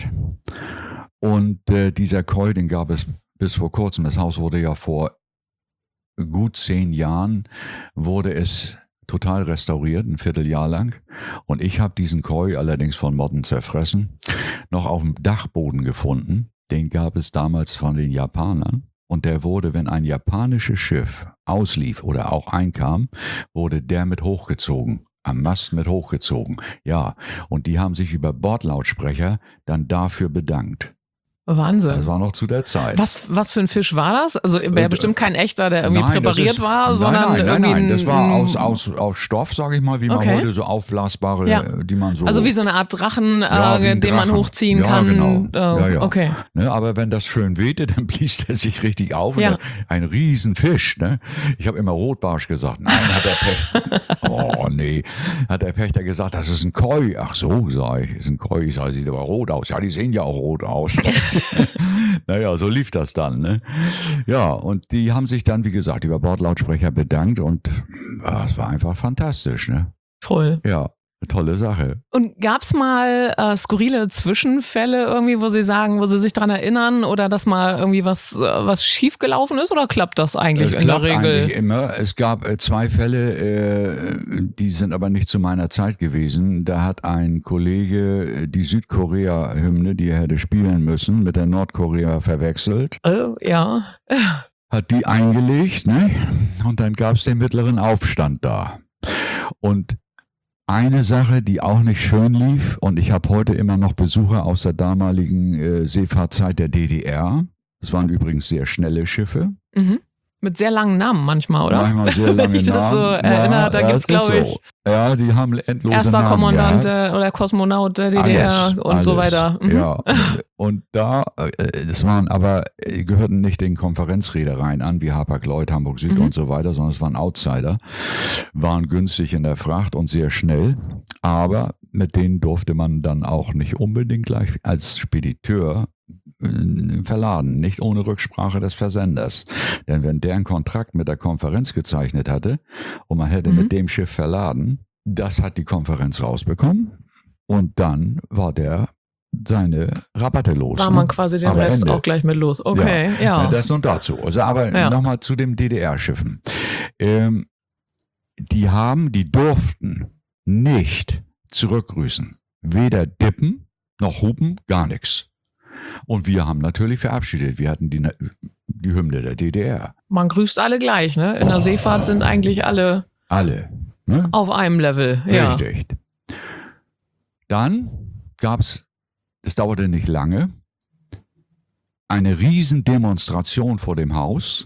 Und dieser Koi, den gab es bis vor kurzem. Das Haus wurde ja vor gut 10 Jahren, wurde es total restauriert, ein Vierteljahr lang. Und ich habe diesen Koi allerdings von Motten zerfressen, noch auf dem Dachboden gefunden. Den gab es damals von den Japanern. Und der wurde, wenn ein japanisches Schiff auslief oder auch einkam, wurde der mit hochgezogen. Am Mast mit hochgezogen. Ja, und die haben sich über Bordlautsprecher dann dafür bedankt. Wahnsinn. Das war noch zu der Zeit. Was für ein Fisch war das? Also wäre bestimmt kein echter, der irgendwie präpariert war, sondern Nein, das war aus Stoff, sage ich mal, wie man heute so aufblasbare, die man so... Also wie so eine Art Drachen, wie ein den man Drachen. hochziehen Ja, kann. Genau. Ja. Okay. Ne, aber wenn das schön wehte, dann blies er sich richtig auf. Ja. Und ein Riesenfisch. Ne? Ich habe immer Rotbarsch gesagt. Nein, hat der Pächter... Oh, nee. Hat der Pächter gesagt, das ist ein Koi. Ach so, sag ich, ist ein Koi. Ich sag, sieht aber rot aus. Ja, die sehen ja auch rot aus. Naja, so lief das dann. Ne? Ja, und die haben sich dann, wie gesagt, über Bordlautsprecher bedankt und es war einfach fantastisch. Ne? Toll. Ja, eine tolle Sache. Und gab's mal skurrile Zwischenfälle irgendwie, wo Sie sagen, wo Sie sich dran erinnern oder dass mal irgendwie was schiefgelaufen ist oder klappt das eigentlich in der Regel? Eigentlich immer. Es gab 2 Fälle, die sind aber nicht zu meiner Zeit gewesen. Da hat ein Kollege die Südkorea-Hymne, die er hätte spielen müssen, mit der Nordkorea verwechselt. Ja. Hat die eingelegt, ne? Und dann gab's den mittleren Aufstand da. Und eine Sache, die auch nicht schön lief, und ich habe heute immer noch Besucher aus der damaligen Seefahrtzeit der DDR. Es waren übrigens sehr schnelle Schiffe. Mhm. mit sehr langen Namen manchmal, oder? Manchmal sehr lange Wenn ich das so Namen. erinnere, da gibt es, das ist glaube ich, so. Ja, die haben endlose erster Namen Kommandant gehabt. oder Kosmonaut der DDR und so weiter. Ja, und da, das waren aber, gehörten nicht den Konferenzreedereien an, wie Hapag-Lloyd, Hamburg Süd und so weiter, sondern es waren Outsider, waren günstig in der Fracht und sehr schnell, aber mit denen durfte man dann auch nicht unbedingt gleich als Spediteur verladen, nicht ohne Rücksprache des Versenders. Denn wenn der einen Kontrakt mit der Konferenz gezeichnet hatte und man hätte mit dem Schiff verladen, das hat die Konferenz rausbekommen und dann war der seine Rabatte los. War man quasi den Aber Rest Ende. auch gleich mit los. Okay, ja. Das und dazu. Also, aber nochmal zu den DDR-Schiffen. Die durften nicht zurückgrüßen. Weder dippen noch hupen, gar nichts. Und wir haben natürlich verabschiedet. Wir hatten die Hymne der DDR. Man grüßt alle gleich, ne? In der Seefahrt sind eigentlich alle ne? auf einem Level. Ja. Richtig. Dann gab es, das dauerte nicht lange, eine Riesendemonstration vor dem Haus.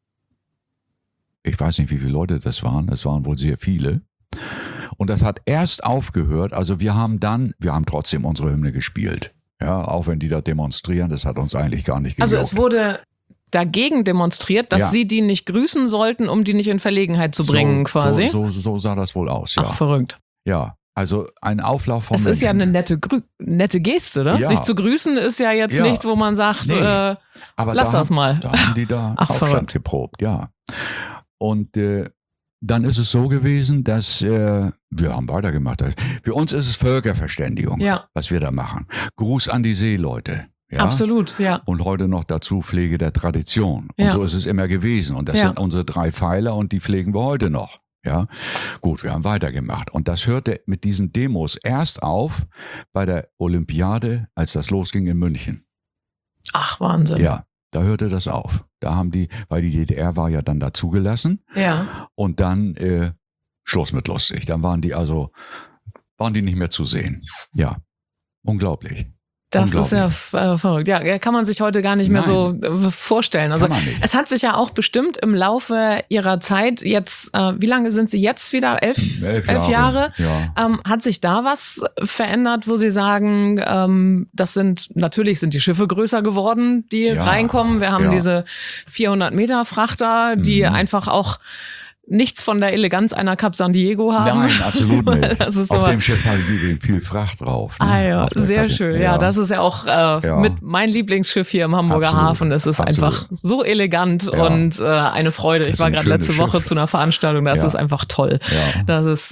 Ich weiß nicht, wie viele Leute das waren. Es waren wohl sehr viele. Und das hat erst aufgehört. Also wir haben trotzdem unsere Hymne gespielt. Ja, auch wenn die da demonstrieren, das hat uns eigentlich gar nicht gejuckt. Also es wurde dagegen demonstriert, dass sie die nicht grüßen sollten, um die nicht in Verlegenheit zu bringen, quasi. So sah das wohl aus, ja. Ach, verrückt. Ja, also ein Auflauf von Menschen. Es ist ja eine nette Geste, oder? Ja. Sich zu grüßen ist ja jetzt nichts, wo man sagt, aber lass das mal. Da haben die da Aufstand geprobt, ja. Und dann ist es so gewesen, dass wir haben weitergemacht. Für uns ist es Völkerverständigung, was wir da machen. Gruß an die Seeleute. Ja? Absolut, ja. Und heute noch dazu Pflege der Tradition. Und so ist es immer gewesen. Und das sind unsere 3 Pfeiler und die pflegen wir heute noch. Ja, gut, wir haben weitergemacht. Und das hörte mit diesen Demos erst auf bei der Olympiade, als das losging in München. Ach, Wahnsinn. Ja. Da hörte das auf. Da haben weil die DDR war ja dann dazugelassen. Ja. Und dann Schluss mit lustig. Dann waren die nicht mehr zu sehen. Ja, unglaublich. Das ist ja verrückt. Ja, kann man sich heute gar nicht mehr so vorstellen. Also es hat sich ja auch bestimmt im Laufe ihrer Zeit jetzt, wie lange sind Sie jetzt wieder? 11 Jahre? Ja. Hat sich da was verändert, wo Sie sagen, natürlich sind die Schiffe größer geworden, die reinkommen. Wir haben diese 400 Meter Frachter, die einfach auch nichts von der Eleganz einer Cap San Diego haben. Nein, absolut nicht. Auf dem Schiff habe ich übrigens viel Fracht drauf. Ne? Ah ja, sehr schön. Ja, das ist ja auch mit mein Lieblingsschiff hier im Hamburger Hafen. Es ist einfach so elegant und eine Freude. Ich war gerade letzte Woche zu einer Veranstaltung, das ist einfach toll. Ja. Das ist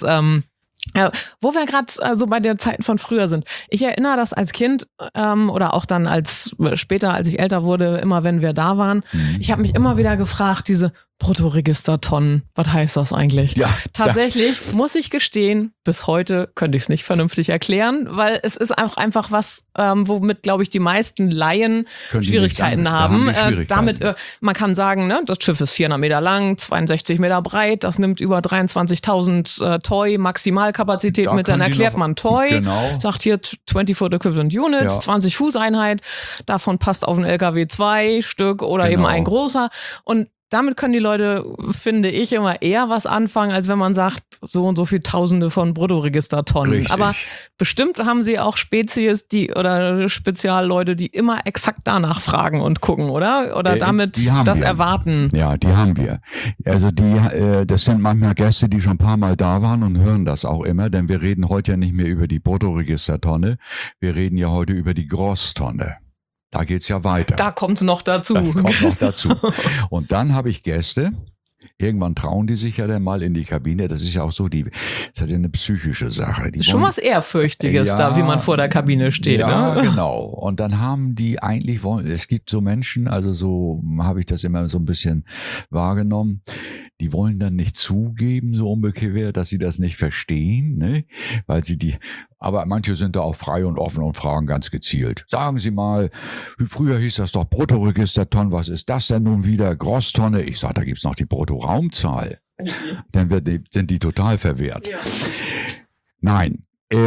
wo wir gerade so bei der Zeit von früher sind. Ich erinnere das als Kind oder auch dann später, als ich älter wurde, immer wenn wir da waren. Ich habe mich immer wieder gefragt, diese Bruttoregistertonnen, was heißt das eigentlich? Ja, tatsächlich muss ich gestehen, bis heute könnte ich es nicht vernünftig erklären, weil es ist auch einfach was, womit, glaube ich, die meisten Laien Schwierigkeiten haben. Damit, man kann sagen, ne, das Schiff ist 400 Meter lang, 62 Meter breit, das nimmt über 23.000 Toy Maximalkapazität mit, dann erklärt man Toy, sagt hier 20 Foot Equivalent Units, 20 Fuß Einheit, davon passt auf einen LKW 2 Stück oder eben ein großer und damit können die Leute, finde ich, immer eher was anfangen, als wenn man sagt, so und so viel Tausende von Bruttoregistertonnen. Richtig. Aber bestimmt haben sie auch Spezies, oder Spezialleute, die immer exakt danach fragen und gucken, oder? Oder damit das erwarten. Ja, die haben wir. Also das sind manchmal Gäste, die schon ein paar Mal da waren und hören das auch immer, denn wir reden heute ja nicht mehr über die Bruttoregistertonne, wir reden ja heute über die Grosstonne. Da geht's ja weiter. Da kommt noch dazu. Das kommt noch dazu. Und dann habe ich Gäste. Irgendwann trauen die sich ja dann mal in die Kabine. Das ist ja auch so, das ist ja eine psychische Sache. Schon was Ehrfürchtiges da, wie man vor der Kabine steht. Ja, ne? Genau. Und dann haben die eigentlich, es gibt so Menschen, also so habe ich das immer so ein bisschen wahrgenommen, die wollen dann nicht zugeben, so unbekehrt, dass sie das nicht verstehen, ne? Weil aber manche sind da auch frei und offen und fragen ganz gezielt. Sagen Sie mal, früher hieß das doch Bruttoregistertonne, was ist das denn nun wieder? Grosstonne? Ich sage, da gibt's noch die Bruttoraumzahl. Dann sind die total verwehrt. Ja. Nein,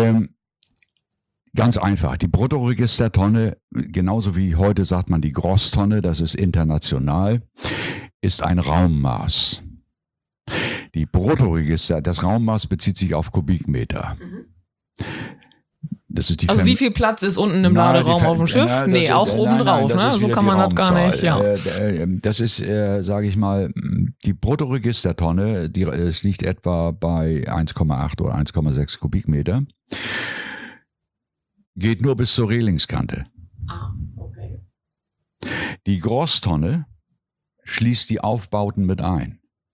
ganz einfach. Die Bruttoregistertonne, genauso wie heute sagt man die Grosstonne, das ist international. ist ein Raummaß. Die Bruttoregister, das Raummaß bezieht sich auf Kubikmeter. Das ist die Also wie viel Platz ist unten im Laderaum auf dem Schiff? Nee, auch oben drauf, ne? So kann man das gar nicht, ja. Das ist, sage ich mal, die Bruttoregistertonne, es liegt etwa bei 1,8 oder 1,6 Kubikmeter, geht nur bis zur Relingskante. Ah, okay. Die Grosstonne schließt die Aufbauten mit ein.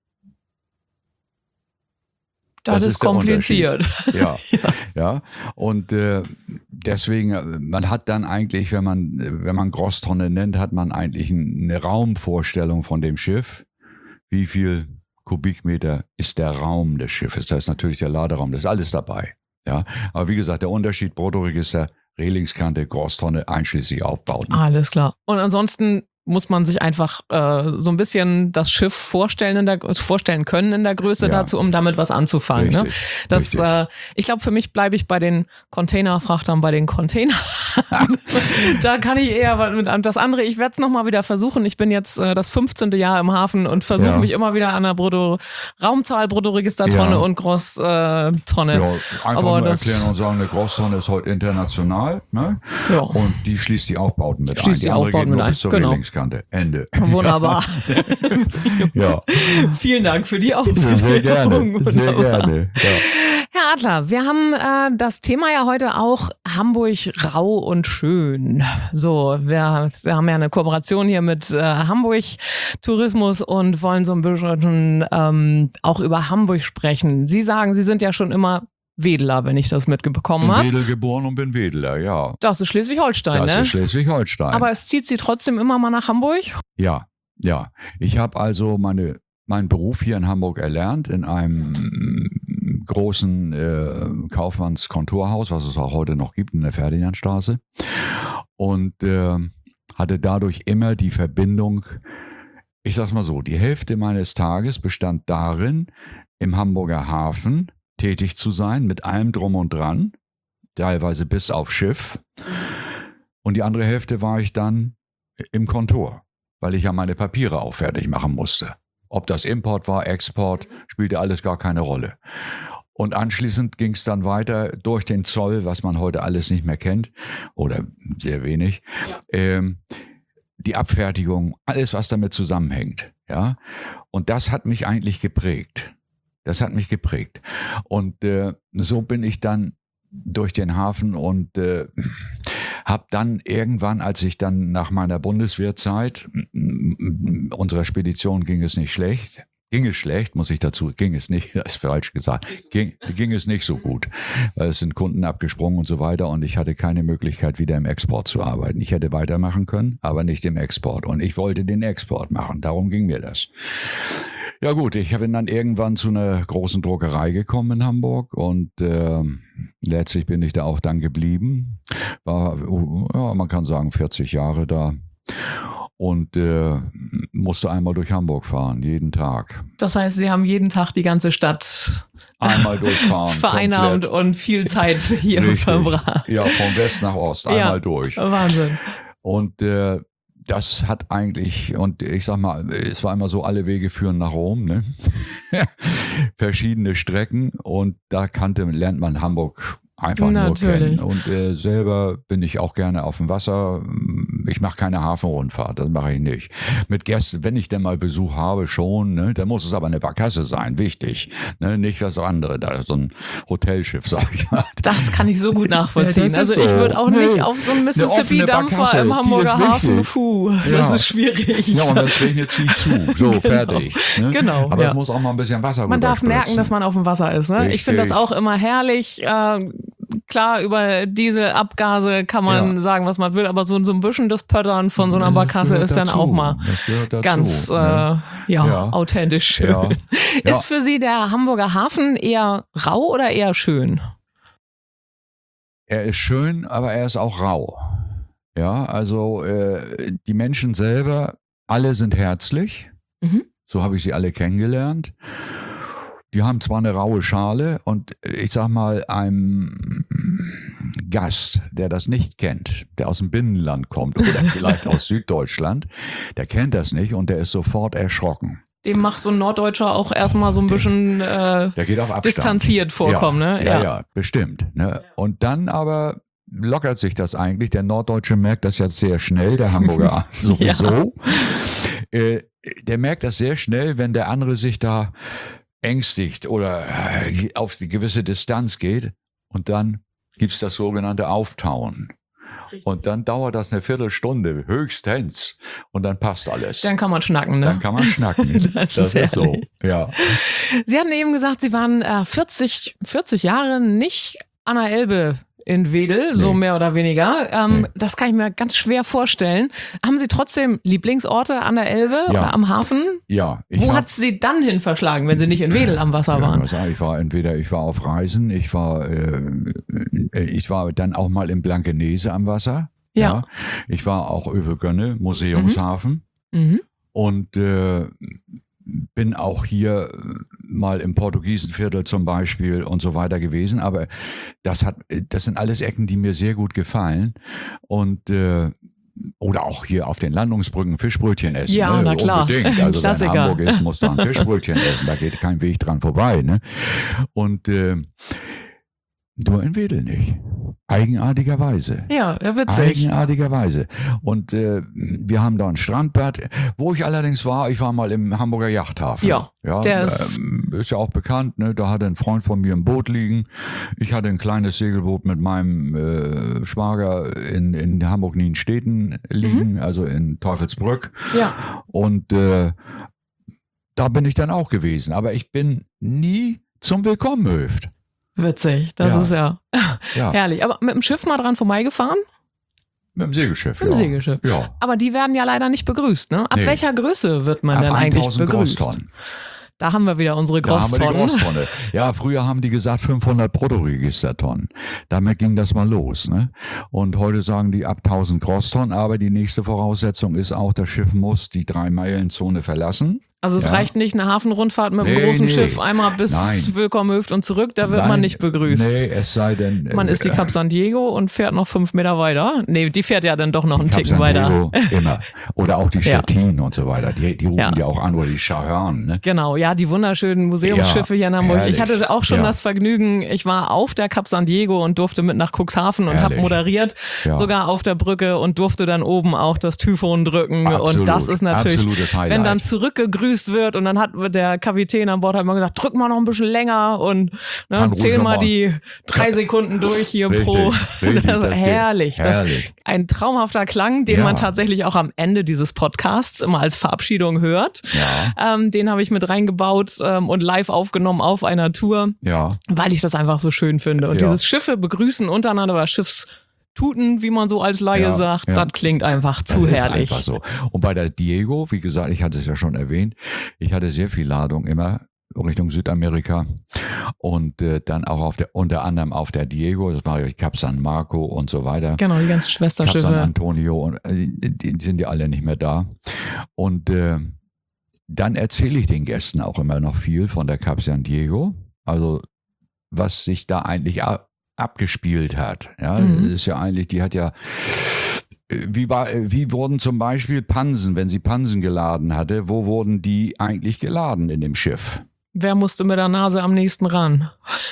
Das ist kompliziert. Ja, ja. Und deswegen, man hat dann eigentlich, wenn man Grosstonne nennt, hat man eigentlich eine Raumvorstellung von dem Schiff. Wie viel Kubikmeter ist der Raum des Schiffes? Das ist natürlich der Laderaum, das ist alles dabei. Ja, aber wie gesagt, der Unterschied Bruttoregister, Relingskante, Grosstonne, einschließlich Aufbauten. Alles klar. Und ansonsten muss man sich einfach so ein bisschen das Schiff vorstellen können in der Größe dazu, um damit was anzufangen. Richtig, ne? Das, ich glaube, für mich bleibe ich bei den Containerfrachtern, bei den Containern. Da kann ich eher mit das andere. Ich werde es nochmal wieder versuchen. Ich bin jetzt das 15. Jahr im Hafen und versuche mich immer wieder an der Raumzahl, Bruttoregistertonne und Grosstonne. Ja, einfach nur erklären und sagen, eine Grosstonne ist heute international, ne? Ja. Und die schließt die Aufbauten mit ein. Die Aufbauten mit ein, genau. Ende. Wunderbar. Ja. Vielen Dank für die Aufklärung. Sehr gerne. Sehr gerne. Ja. Herr Adler, wir haben das Thema ja heute auch Hamburg rau und schön. So, wir haben ja eine Kooperation hier mit Hamburg Tourismus und wollen so ein bisschen auch über Hamburg sprechen. Sie sagen, Sie sind ja schon immer Wedeler, wenn ich das mitbekommen habe. Ich bin Wedel geboren und bin Wedeler, ja. Das ist Schleswig-Holstein, ne? Das ist Schleswig-Holstein. Aber es zieht Sie trotzdem immer mal nach Hamburg? Ja. Ich habe also meinen Beruf hier in Hamburg erlernt, in einem großen Kaufmannskontorhaus, was es auch heute noch gibt, in der Ferdinandstraße. Und hatte dadurch immer die Verbindung, ich sag's mal so, die Hälfte meines Tages bestand darin, im Hamburger Hafen tätig zu sein, mit allem drum und dran, teilweise bis auf Schiff. Und die andere Hälfte war ich dann im Kontor, weil ich ja meine Papiere auch fertig machen musste. Ob das Import war, Export, spielte alles gar keine Rolle. Und anschließend ging es dann weiter durch den Zoll, was man heute alles nicht mehr kennt, oder sehr wenig, die Abfertigung, alles, was damit zusammenhängt. Ja? Und das hat mich eigentlich geprägt. Und so bin ich dann durch den Hafen und habe dann irgendwann, als ich dann nach meiner Bundeswehrzeit, unserer Spedition ging es nicht, das ist falsch gesagt, ging es nicht so gut, weil es sind Kunden abgesprungen und so weiter und ich hatte keine Möglichkeit, wieder im Export zu arbeiten. Ich hätte weitermachen können, aber nicht im Export und ich wollte den Export machen, darum ging mir das. Ja gut, ich bin dann irgendwann zu einer großen Druckerei gekommen in Hamburg und letztlich bin ich da auch dann geblieben. War, ja, man kann sagen 40 Jahre da und musste einmal durch Hamburg fahren, jeden Tag. Das heißt, Sie haben jeden Tag die ganze Stadt einmal durchfahren, vereinnahmt und viel Zeit hier verbracht. Ja, von West nach Ost, einmal durch. Wahnsinn. Und das hat eigentlich, und ich sag mal, es war immer so, alle Wege führen nach Rom, ne? Verschiedene Strecken und da lernt man Hamburg einfach nur kennen. Und selber bin ich auch gerne auf dem Wasser. Ich mache keine Hafenrundfahrt, das mache ich nicht. Mit Gästen, wenn ich denn mal Besuch habe, schon, ne, dann muss es aber eine Barkasse sein, wichtig. Ne, nicht das andere, da so ein Hotelschiff, sag ich mal. Das kann ich so gut nachvollziehen. Ja, also ich würde auch nicht auf so einen Mississippi-Dampfer im Hamburger Hafen, das ist schwierig. Ja, und wenn es regnet, ziehe ich zu. So, genau. Fertig. Ne? Genau. Aber es muss auch mal ein bisschen Wasser Man darf merken, dass man auf dem Wasser ist. Ne? Ich finde das auch immer herrlich. Klar, über Dieselabgase kann man sagen, was man will, aber so ein bisschen das Pöttern von so einer Barkasse ist dann auch mal ganz authentisch schön. Ja. Ist für Sie der Hamburger Hafen eher rau oder eher schön? Er ist schön, aber er ist auch rau. Ja, also die Menschen selber, alle sind herzlich. So habe ich sie alle kennengelernt. die haben zwar eine raue Schale und ich sag mal, einem Gast, der das nicht kennt, der aus dem Binnenland kommt oder vielleicht aus Süddeutschland, der kennt das nicht und der ist sofort erschrocken. Dem macht so ein Norddeutscher auch erstmal so ein bisschen Der geht auf Abstand. distanziert vorkommen, ja, ne? Ja, bestimmt. Ne? Und dann aber lockert sich das eigentlich. Der Norddeutsche merkt das jetzt sehr schnell, der Hamburger sowieso. Der merkt das sehr schnell, wenn der andere sich da ängstigt oder auf eine gewisse Distanz geht. Und dann gibt's das sogenannte Auftauen. Und dann dauert das eine Viertelstunde, höchstens. Und dann passt alles. Dann kann man schnacken, ne? Dann kann man schnacken. das ist so, ja. Sie hatten eben gesagt, Sie waren 40 Jahre nicht an der Elbe in Wedel, so mehr oder weniger. Das kann ich mir ganz schwer vorstellen. Haben Sie trotzdem Lieblingsorte an der Elbe oder am Hafen? Ja. Wo hat es Sie dann hin verschlagen, wenn Sie nicht in Wedel am Wasser waren? Ich war auf Reisen, ich war dann auch mal in Blankenese am Wasser. Ja. Ich war auch Övelgönne, Museumshafen. Und bin auch hier mal im Portugiesenviertel zum Beispiel und so weiter gewesen, aber das sind alles Ecken, die mir sehr gut gefallen und oder auch hier auf den Landungsbrücken Fischbrötchen essen. Ja, na klar. Unbedingt. Also Klassiker. wenn Hamburg ist, musst du ein Fischbrötchen essen, da geht kein Weg dran vorbei. Ne? Und nur in Wedel nicht. Eigenartigerweise. Ja, witzig. Eigenartigerweise. Und wir haben da ein Strandbad. Wo ich allerdings war, ich war mal im Hamburger Yachthafen. Ja, der ist ja auch bekannt. Ne? Da hatte ein Freund von mir ein Boot liegen. Ich hatte ein kleines Segelboot mit meinem Schwager in Hamburg-Nienstädten liegen, also in Teufelsbrück. Ja. Und da bin ich dann auch gewesen. Aber ich bin nie zum Willkommenhöft. Witzig, das ist ja herrlich. Aber mit dem Schiff mal dran vorbeigefahren? Mit dem Segelschiff, Mit dem Segelschiff. Ja. Aber die werden ja leider nicht begrüßt, ne? Ab welcher Größe wird man Ab denn eigentlich 1000 begrüßt? Grosstonnen. Da haben wir wieder unsere Grosstonnen. Da haben wir die Großtonne. Ja, früher haben die gesagt 500 Bruttoregistertonnen. Damit ging das mal los. Ne? Und heute sagen die ab 1000 Grosstonnen. Aber die nächste Voraussetzung ist auch, das Schiff muss die 3-Meilen-Zone verlassen. Also es reicht nicht eine Hafenrundfahrt mit einem großen Schiff einmal bis Willkommenhöft und zurück, da wird man nicht begrüßt. Nee, es sei denn... Man ist die Cap San Diego und fährt noch 5 Meter weiter. Nee, die fährt ja dann doch noch einen Ticken weiter. Immer. Oder auch die Stettin und so weiter. Die rufen ja auch an, oder die Schahörn. Ne? Genau, ja, die wunderschönen Museumsschiffe hier in Hamburg. Herrlich. Ich hatte auch schon das Vergnügen, ich war auf der Cap San Diego und durfte mit nach Cuxhaven und habe moderiert, sogar auf der Brücke und durfte dann oben auch das Typhon drücken. Absolut, und das ist natürlich, wenn dann zurückgegrüßt wird und dann hat der Kapitän an Bord hat mal gesagt, drück mal noch ein bisschen länger und zähl mal die 3 Sekunden durch hier pro. Richtig, also herrlich. Das ist ein traumhafter Klang, den man tatsächlich auch am Ende dieses Podcasts immer als Verabschiedung hört. Ja. Den habe ich mit reingebaut und live aufgenommen auf einer Tour, weil ich das einfach so schön finde. Und dieses Schiffe begrüßen untereinander oder Schiffstuten, wie man so als Laie sagt, das klingt einfach zu herrlich. Ist einfach so. Und bei der Diego, wie gesagt, ich hatte es ja schon erwähnt, ich hatte sehr viel Ladung immer Richtung Südamerika und dann auch unter anderem auf der Diego, das war ja Cap San Marco und so weiter. Genau, die ganzen Schwesterschiffe. Cap San Antonio, und die sind ja alle nicht mehr da. Und dann erzähle ich den Gästen auch immer noch viel von der Cap San Diego, also was sich da eigentlich abgespielt hat. Ja, das ist ja eigentlich, die hat ja, wie wurden zum Beispiel Pansen, wenn sie Pansen geladen hatte, wo wurden die eigentlich geladen in dem Schiff? Wer musste mit der Nase am nächsten ran?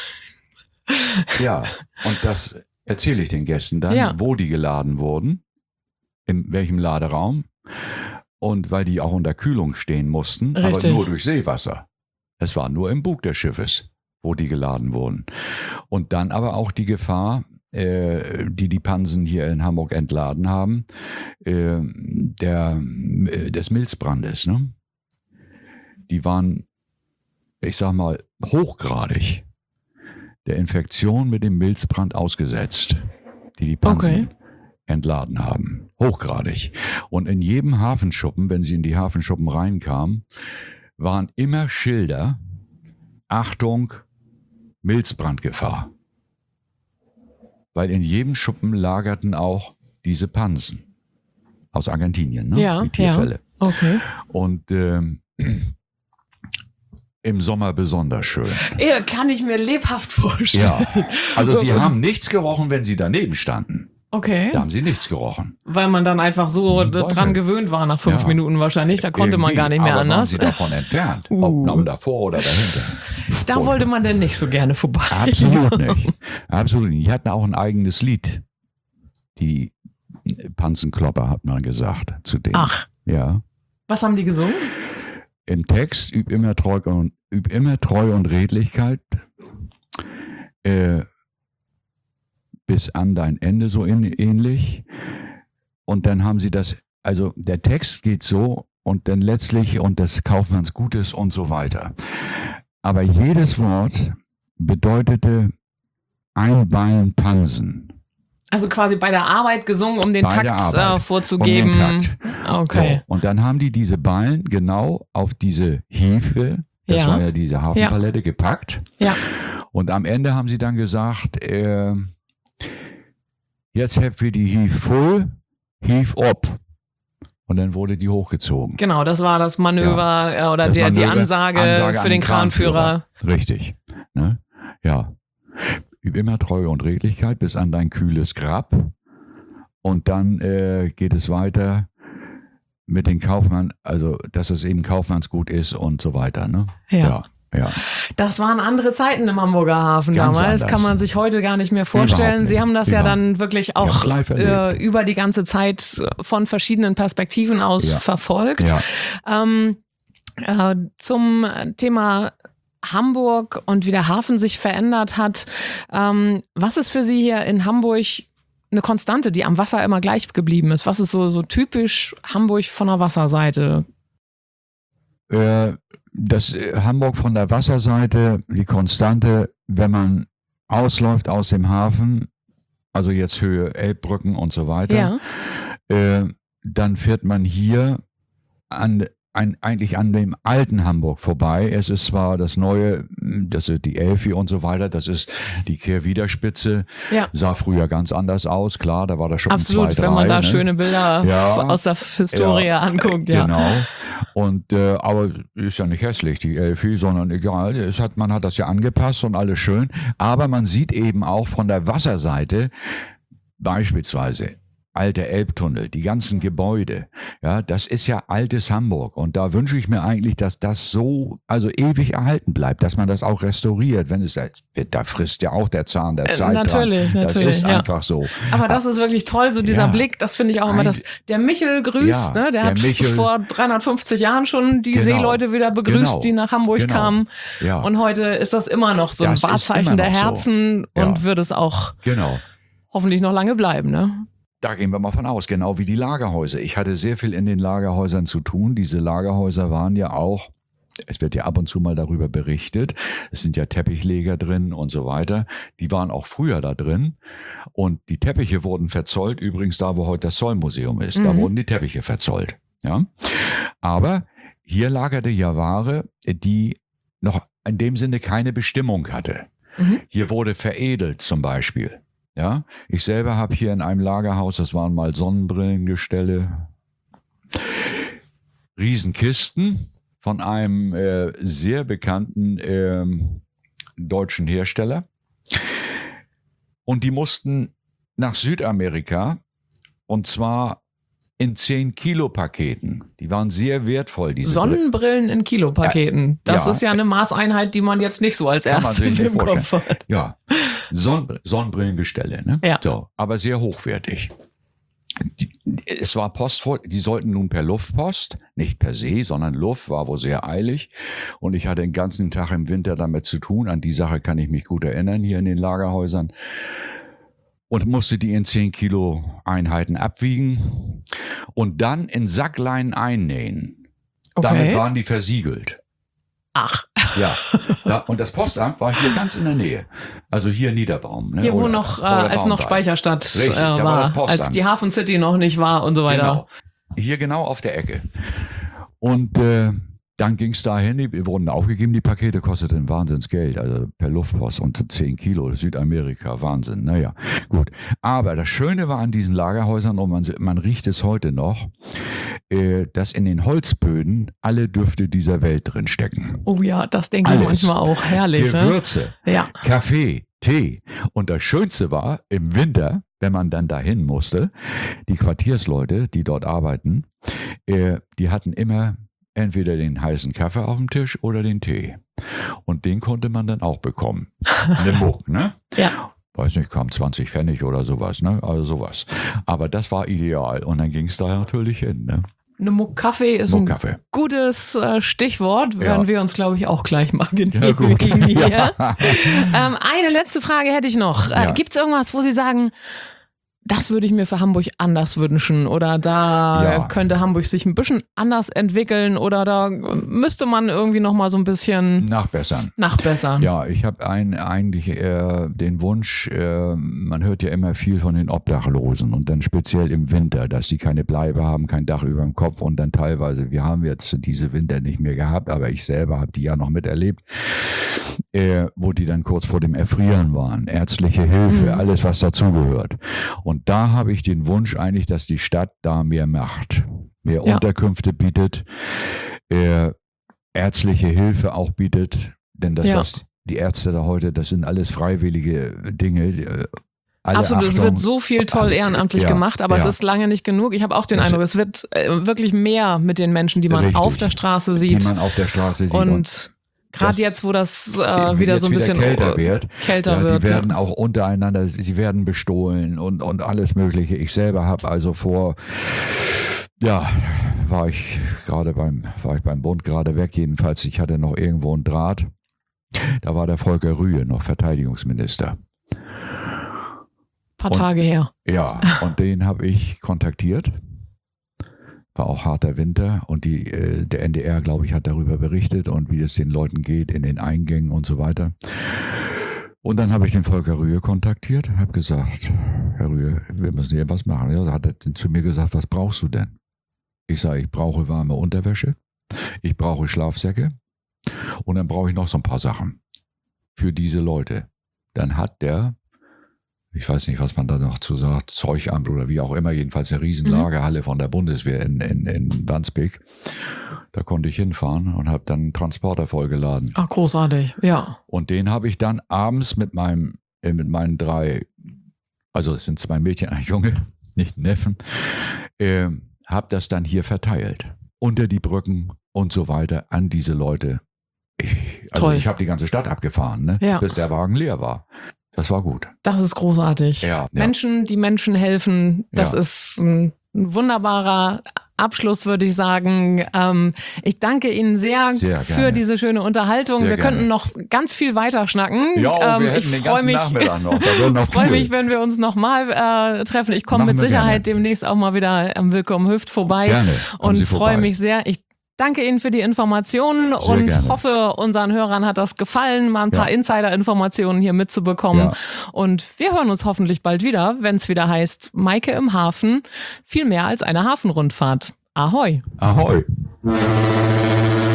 Ja, und das erzähle ich den Gästen dann, wo die geladen wurden, in welchem Laderaum, und weil die auch unter Kühlung stehen mussten, aber nur durch Seewasser. Es war nur im Bug des Schiffes, wo die geladen wurden. Und dann aber auch die Gefahr, die Pansen hier in Hamburg entladen haben, des Milzbrandes. Ne? Die waren, ich sag mal, hochgradig der Infektion mit dem Milzbrand ausgesetzt, die Pansen entladen haben. Hochgradig. Und in jedem Hafenschuppen, wenn sie in die Hafenschuppen reinkamen, waren immer Schilder: Achtung, Milzbrandgefahr. Weil in jedem Schuppen lagerten auch diese Pansen aus Argentinien, ne? Die Tierfälle. Okay. Und im Sommer besonders schön. Ja, kann ich mir lebhaft vorstellen. Ja, also sie haben nichts gerochen, wenn sie daneben standen. Okay. Da haben sie nichts gerochen. Weil man dann einfach so dran gewöhnt war nach 5 Minuten wahrscheinlich. Da konnte man gar nicht mehr aber anders. waren sie davon entfernt? Ob davor oder dahinter? Da wollte man denn nicht so gerne vorbei. Absolut nicht. Absolut nicht. Die hatten auch ein eigenes Lied. Die Panzenklopper, hat man gesagt zu denen. Ach. Ja. Was haben die gesungen? Im Text, üb immer Treu und Redlichkeit, bis an dein Ende, so ähnlich. Und dann haben sie das, also der Text geht so und dann letztlich und des Kaufmanns Gutes und so weiter. Aber jedes Wort bedeutete ein Bein Pansen. Also quasi bei der Arbeit gesungen, um den Takt vorzugeben. Um den Takt. Okay. So, und dann haben die diese Ballen genau auf diese Hefe, das war ja diese Hafenpalette, gepackt. Ja. Und am Ende haben sie dann gesagt, jetzt habt wir die Heave voll, Heave up. Und dann wurde die hochgezogen. Genau, das war das Manöver oder die Ansage für den Kranführer. Richtig. Ne? Ja. Üb immer Treue und Redlichkeit bis an dein kühles Grab. Und dann geht es weiter mit den Kaufmann, also dass es eben Kaufmannsgut ist und so weiter. Ne? Ja. Das waren andere Zeiten im Hamburger Hafen Ganz damals, anders. kann man sich heute gar nicht mehr vorstellen. Nicht. Sie haben das ja dann wirklich auch über die ganze Zeit von verschiedenen Perspektiven aus verfolgt. Ja. Zum Thema Hamburg und wie der Hafen sich verändert hat. Was ist für Sie hier in Hamburg eine Konstante, die am Wasser immer gleich geblieben ist? Was ist so typisch Hamburg von der Wasserseite? Das Hamburg von der Wasserseite, die Konstante, wenn man ausläuft aus dem Hafen, also jetzt Höhe Elbbrücken und so weiter, dann fährt man hier eigentlich an dem alten Hamburg vorbei. Es ist zwar das neue, das ist die Elfi und so weiter, das ist die Kehrwiederspitze, sah früher ganz anders aus, klar, da war das schon absolut, 2, 3, wenn man da schöne Bilder aus der Historie anguckt. Ja. Genau. Und aber ist ja nicht hässlich, die Elfi, sondern egal, man hat das ja angepasst und alles schön, aber man sieht eben auch von der Wasserseite beispielsweise alter Elbtunnel, die ganzen Gebäude, ja, das ist ja altes Hamburg und da wünsche ich mir eigentlich, dass das so, also ewig erhalten bleibt, dass man das auch restauriert, wenn es, da frisst ja auch der Zahn der Zeit natürlich, dran. Das ist einfach so. Aber das ist wirklich toll, so dieser Blick, das finde ich auch immer, dass der Michel grüßt, ne? Der hat vor 350 Jahren schon die Seeleute wieder begrüßt, die nach Hamburg kamen und heute ist das immer noch so ein Wahrzeichen der Herzen und wird es auch hoffentlich noch lange bleiben, ne? Da gehen wir mal von aus, genau wie die Lagerhäuser. Ich hatte sehr viel in den Lagerhäusern zu tun. Diese Lagerhäuser waren ja auch, es wird ja ab und zu mal darüber berichtet, es sind ja Teppichleger drin und so weiter. Die waren auch früher da drin und die Teppiche wurden verzollt, übrigens da, wo heute das Zollmuseum ist, da wurden die Teppiche verzollt. Ja? Aber hier lagerte ja Ware, die noch in dem Sinne keine Bestimmung hatte. Hier wurde veredelt zum Beispiel. Ja, ich selber habe hier in einem Lagerhaus, das waren mal Sonnenbrillengestelle, Riesenkisten von einem sehr bekannten deutschen Hersteller. Und die mussten nach Südamerika und zwar in 10-Kilo-Paketen. Die waren sehr wertvoll, diese Sonnenbrillen in Kilopaketen. Das ist ja eine Maßeinheit, die man jetzt nicht so als erstes im Kopf hat. Ja, Sonnenbrillengestelle, ne? Ja. So, aber sehr hochwertig. Es war die sollten nun per Luftpost, nicht per See, sondern Luft, war wohl sehr eilig. Und ich hatte den ganzen Tag im Winter damit zu tun. An die Sache kann ich mich gut erinnern, hier in den Lagerhäusern. Und musste die in 10 Kilo Einheiten abwiegen und dann in Sackleinen einnähen. Okay. Damit waren die versiegelt. Ach. Ja, und das Postamt war hier ganz in der Nähe. Also hier in Niederbaum. Ne? Hier, wo als noch Speicherstadt Richtig, war, als die Hafen City noch nicht war und so weiter. Genau. Hier genau auf der Ecke. Und dann ging es dahin, die wurden aufgegeben, die Pakete kosteten Wahnsinnsgeld, also per Luftpost und 10 Kilo, Südamerika, Wahnsinn, naja, gut. Aber das Schöne war an diesen Lagerhäusern, und man riecht es heute noch, dass in den Holzböden alle Düfte dieser Welt drin stecken. Oh ja, das denke ich manchmal auch. Herrlich. Gewürze, Ne? Ja. Kaffee, Tee. Und das Schönste war, im Winter, wenn man dann dahin musste, die Quartiersleute, die dort arbeiten, die hatten immer entweder den heißen Kaffee auf dem Tisch oder den Tee. Und den konnte man dann auch bekommen. Eine Muck, ne? Ja. Weiß nicht, kam 20 Pfennig oder sowas, ne? Also sowas. Aber das war ideal. Und dann ging es da natürlich hin, ne? Eine Muck Kaffee ist ein gutes Stichwort. Werden wir uns, glaube ich, auch gleich mal genehmigen hier. Ja. Eine letzte Frage hätte ich noch. Gibt es irgendwas, wo Sie sagen, das würde ich mir für Hamburg anders wünschen oder da könnte Hamburg sich ein bisschen anders entwickeln oder da müsste man irgendwie nochmal so ein bisschen nachbessern. Ja, ich habe eigentlich den Wunsch, man hört ja immer viel von den Obdachlosen und dann speziell im Winter, dass die keine Bleibe haben, kein Dach über dem Kopf und dann teilweise, wir haben jetzt diese Winter nicht mehr gehabt, aber ich selber habe die ja noch miterlebt, wo die dann kurz vor dem Erfrieren waren, ärztliche Hilfe, alles was dazugehört. Und da habe ich den Wunsch eigentlich, dass die Stadt da mehr macht, mehr Unterkünfte bietet, ärztliche Hilfe auch bietet, denn das, was die Ärzte da heute, das sind alles freiwillige Dinge. Absolut, es wird so viel toll ehrenamtlich gemacht, aber es ist lange nicht genug. Ich habe auch den Eindruck, es wird wirklich mehr mit den Menschen, die man auf der Straße sieht. Und gerade jetzt, wo das wieder so ein bisschen kälter wird. Die werden auch untereinander, sie werden bestohlen und alles Mögliche. Ich selber habe also war ich beim Bund gerade weg. Jedenfalls, ich hatte noch irgendwo einen Draht. Da war der Volker Rühe noch Verteidigungsminister. Paar Tage her. Ja, und den habe ich kontaktiert. War auch harter Winter und der NDR, glaube ich, hat darüber berichtet und wie es den Leuten geht in den Eingängen und so weiter. Und dann habe ich den Volker Rühe kontaktiert, habe gesagt, Herr Rühe, wir müssen hier was machen. Ja, hat er zu mir gesagt, was brauchst du denn? Ich sage, ich brauche warme Unterwäsche, ich brauche Schlafsäcke und dann brauche ich noch so ein paar Sachen für diese Leute. Dann hat der, ich weiß nicht, was man da noch zu sagt, Zeugamt oder wie auch immer, jedenfalls eine riesen Lagerhalle von der Bundeswehr in Wandsbek. Da konnte ich hinfahren und habe dann einen Transporter vollgeladen. Ach, großartig, ja. Und den habe ich dann abends mit meinen 3, also es sind 2 Mädchen, ein Junge, nicht Neffen, habe das dann hier verteilt. Unter die Brücken und so weiter an diese Leute. Ich habe die ganze Stadt abgefahren, ne? Bis der Wagen leer war. Das war gut. Das ist großartig. Ja. Menschen, die Menschen helfen, das ist ein wunderbarer Abschluss, würde ich sagen. Ich danke Ihnen sehr für diese schöne Unterhaltung. Wir könnten noch ganz viel weiter schnacken. Ja, wir hätten den ganzen Nachmittag noch. Ich freue mich, wenn wir uns nochmal treffen. Ich komme mit Sicherheit demnächst auch mal wieder am Willkommen Hüft vorbei. Gerne. Und freue mich sehr. Ich danke Ihnen für die Informationen und hoffe, unseren Hörern hat das gefallen, mal ein paar Insider-Informationen hier mitzubekommen. Ja. Und wir hören uns hoffentlich bald wieder, wenn es wieder heißt, Maike im Hafen, viel mehr als eine Hafenrundfahrt. Ahoi! Ahoi!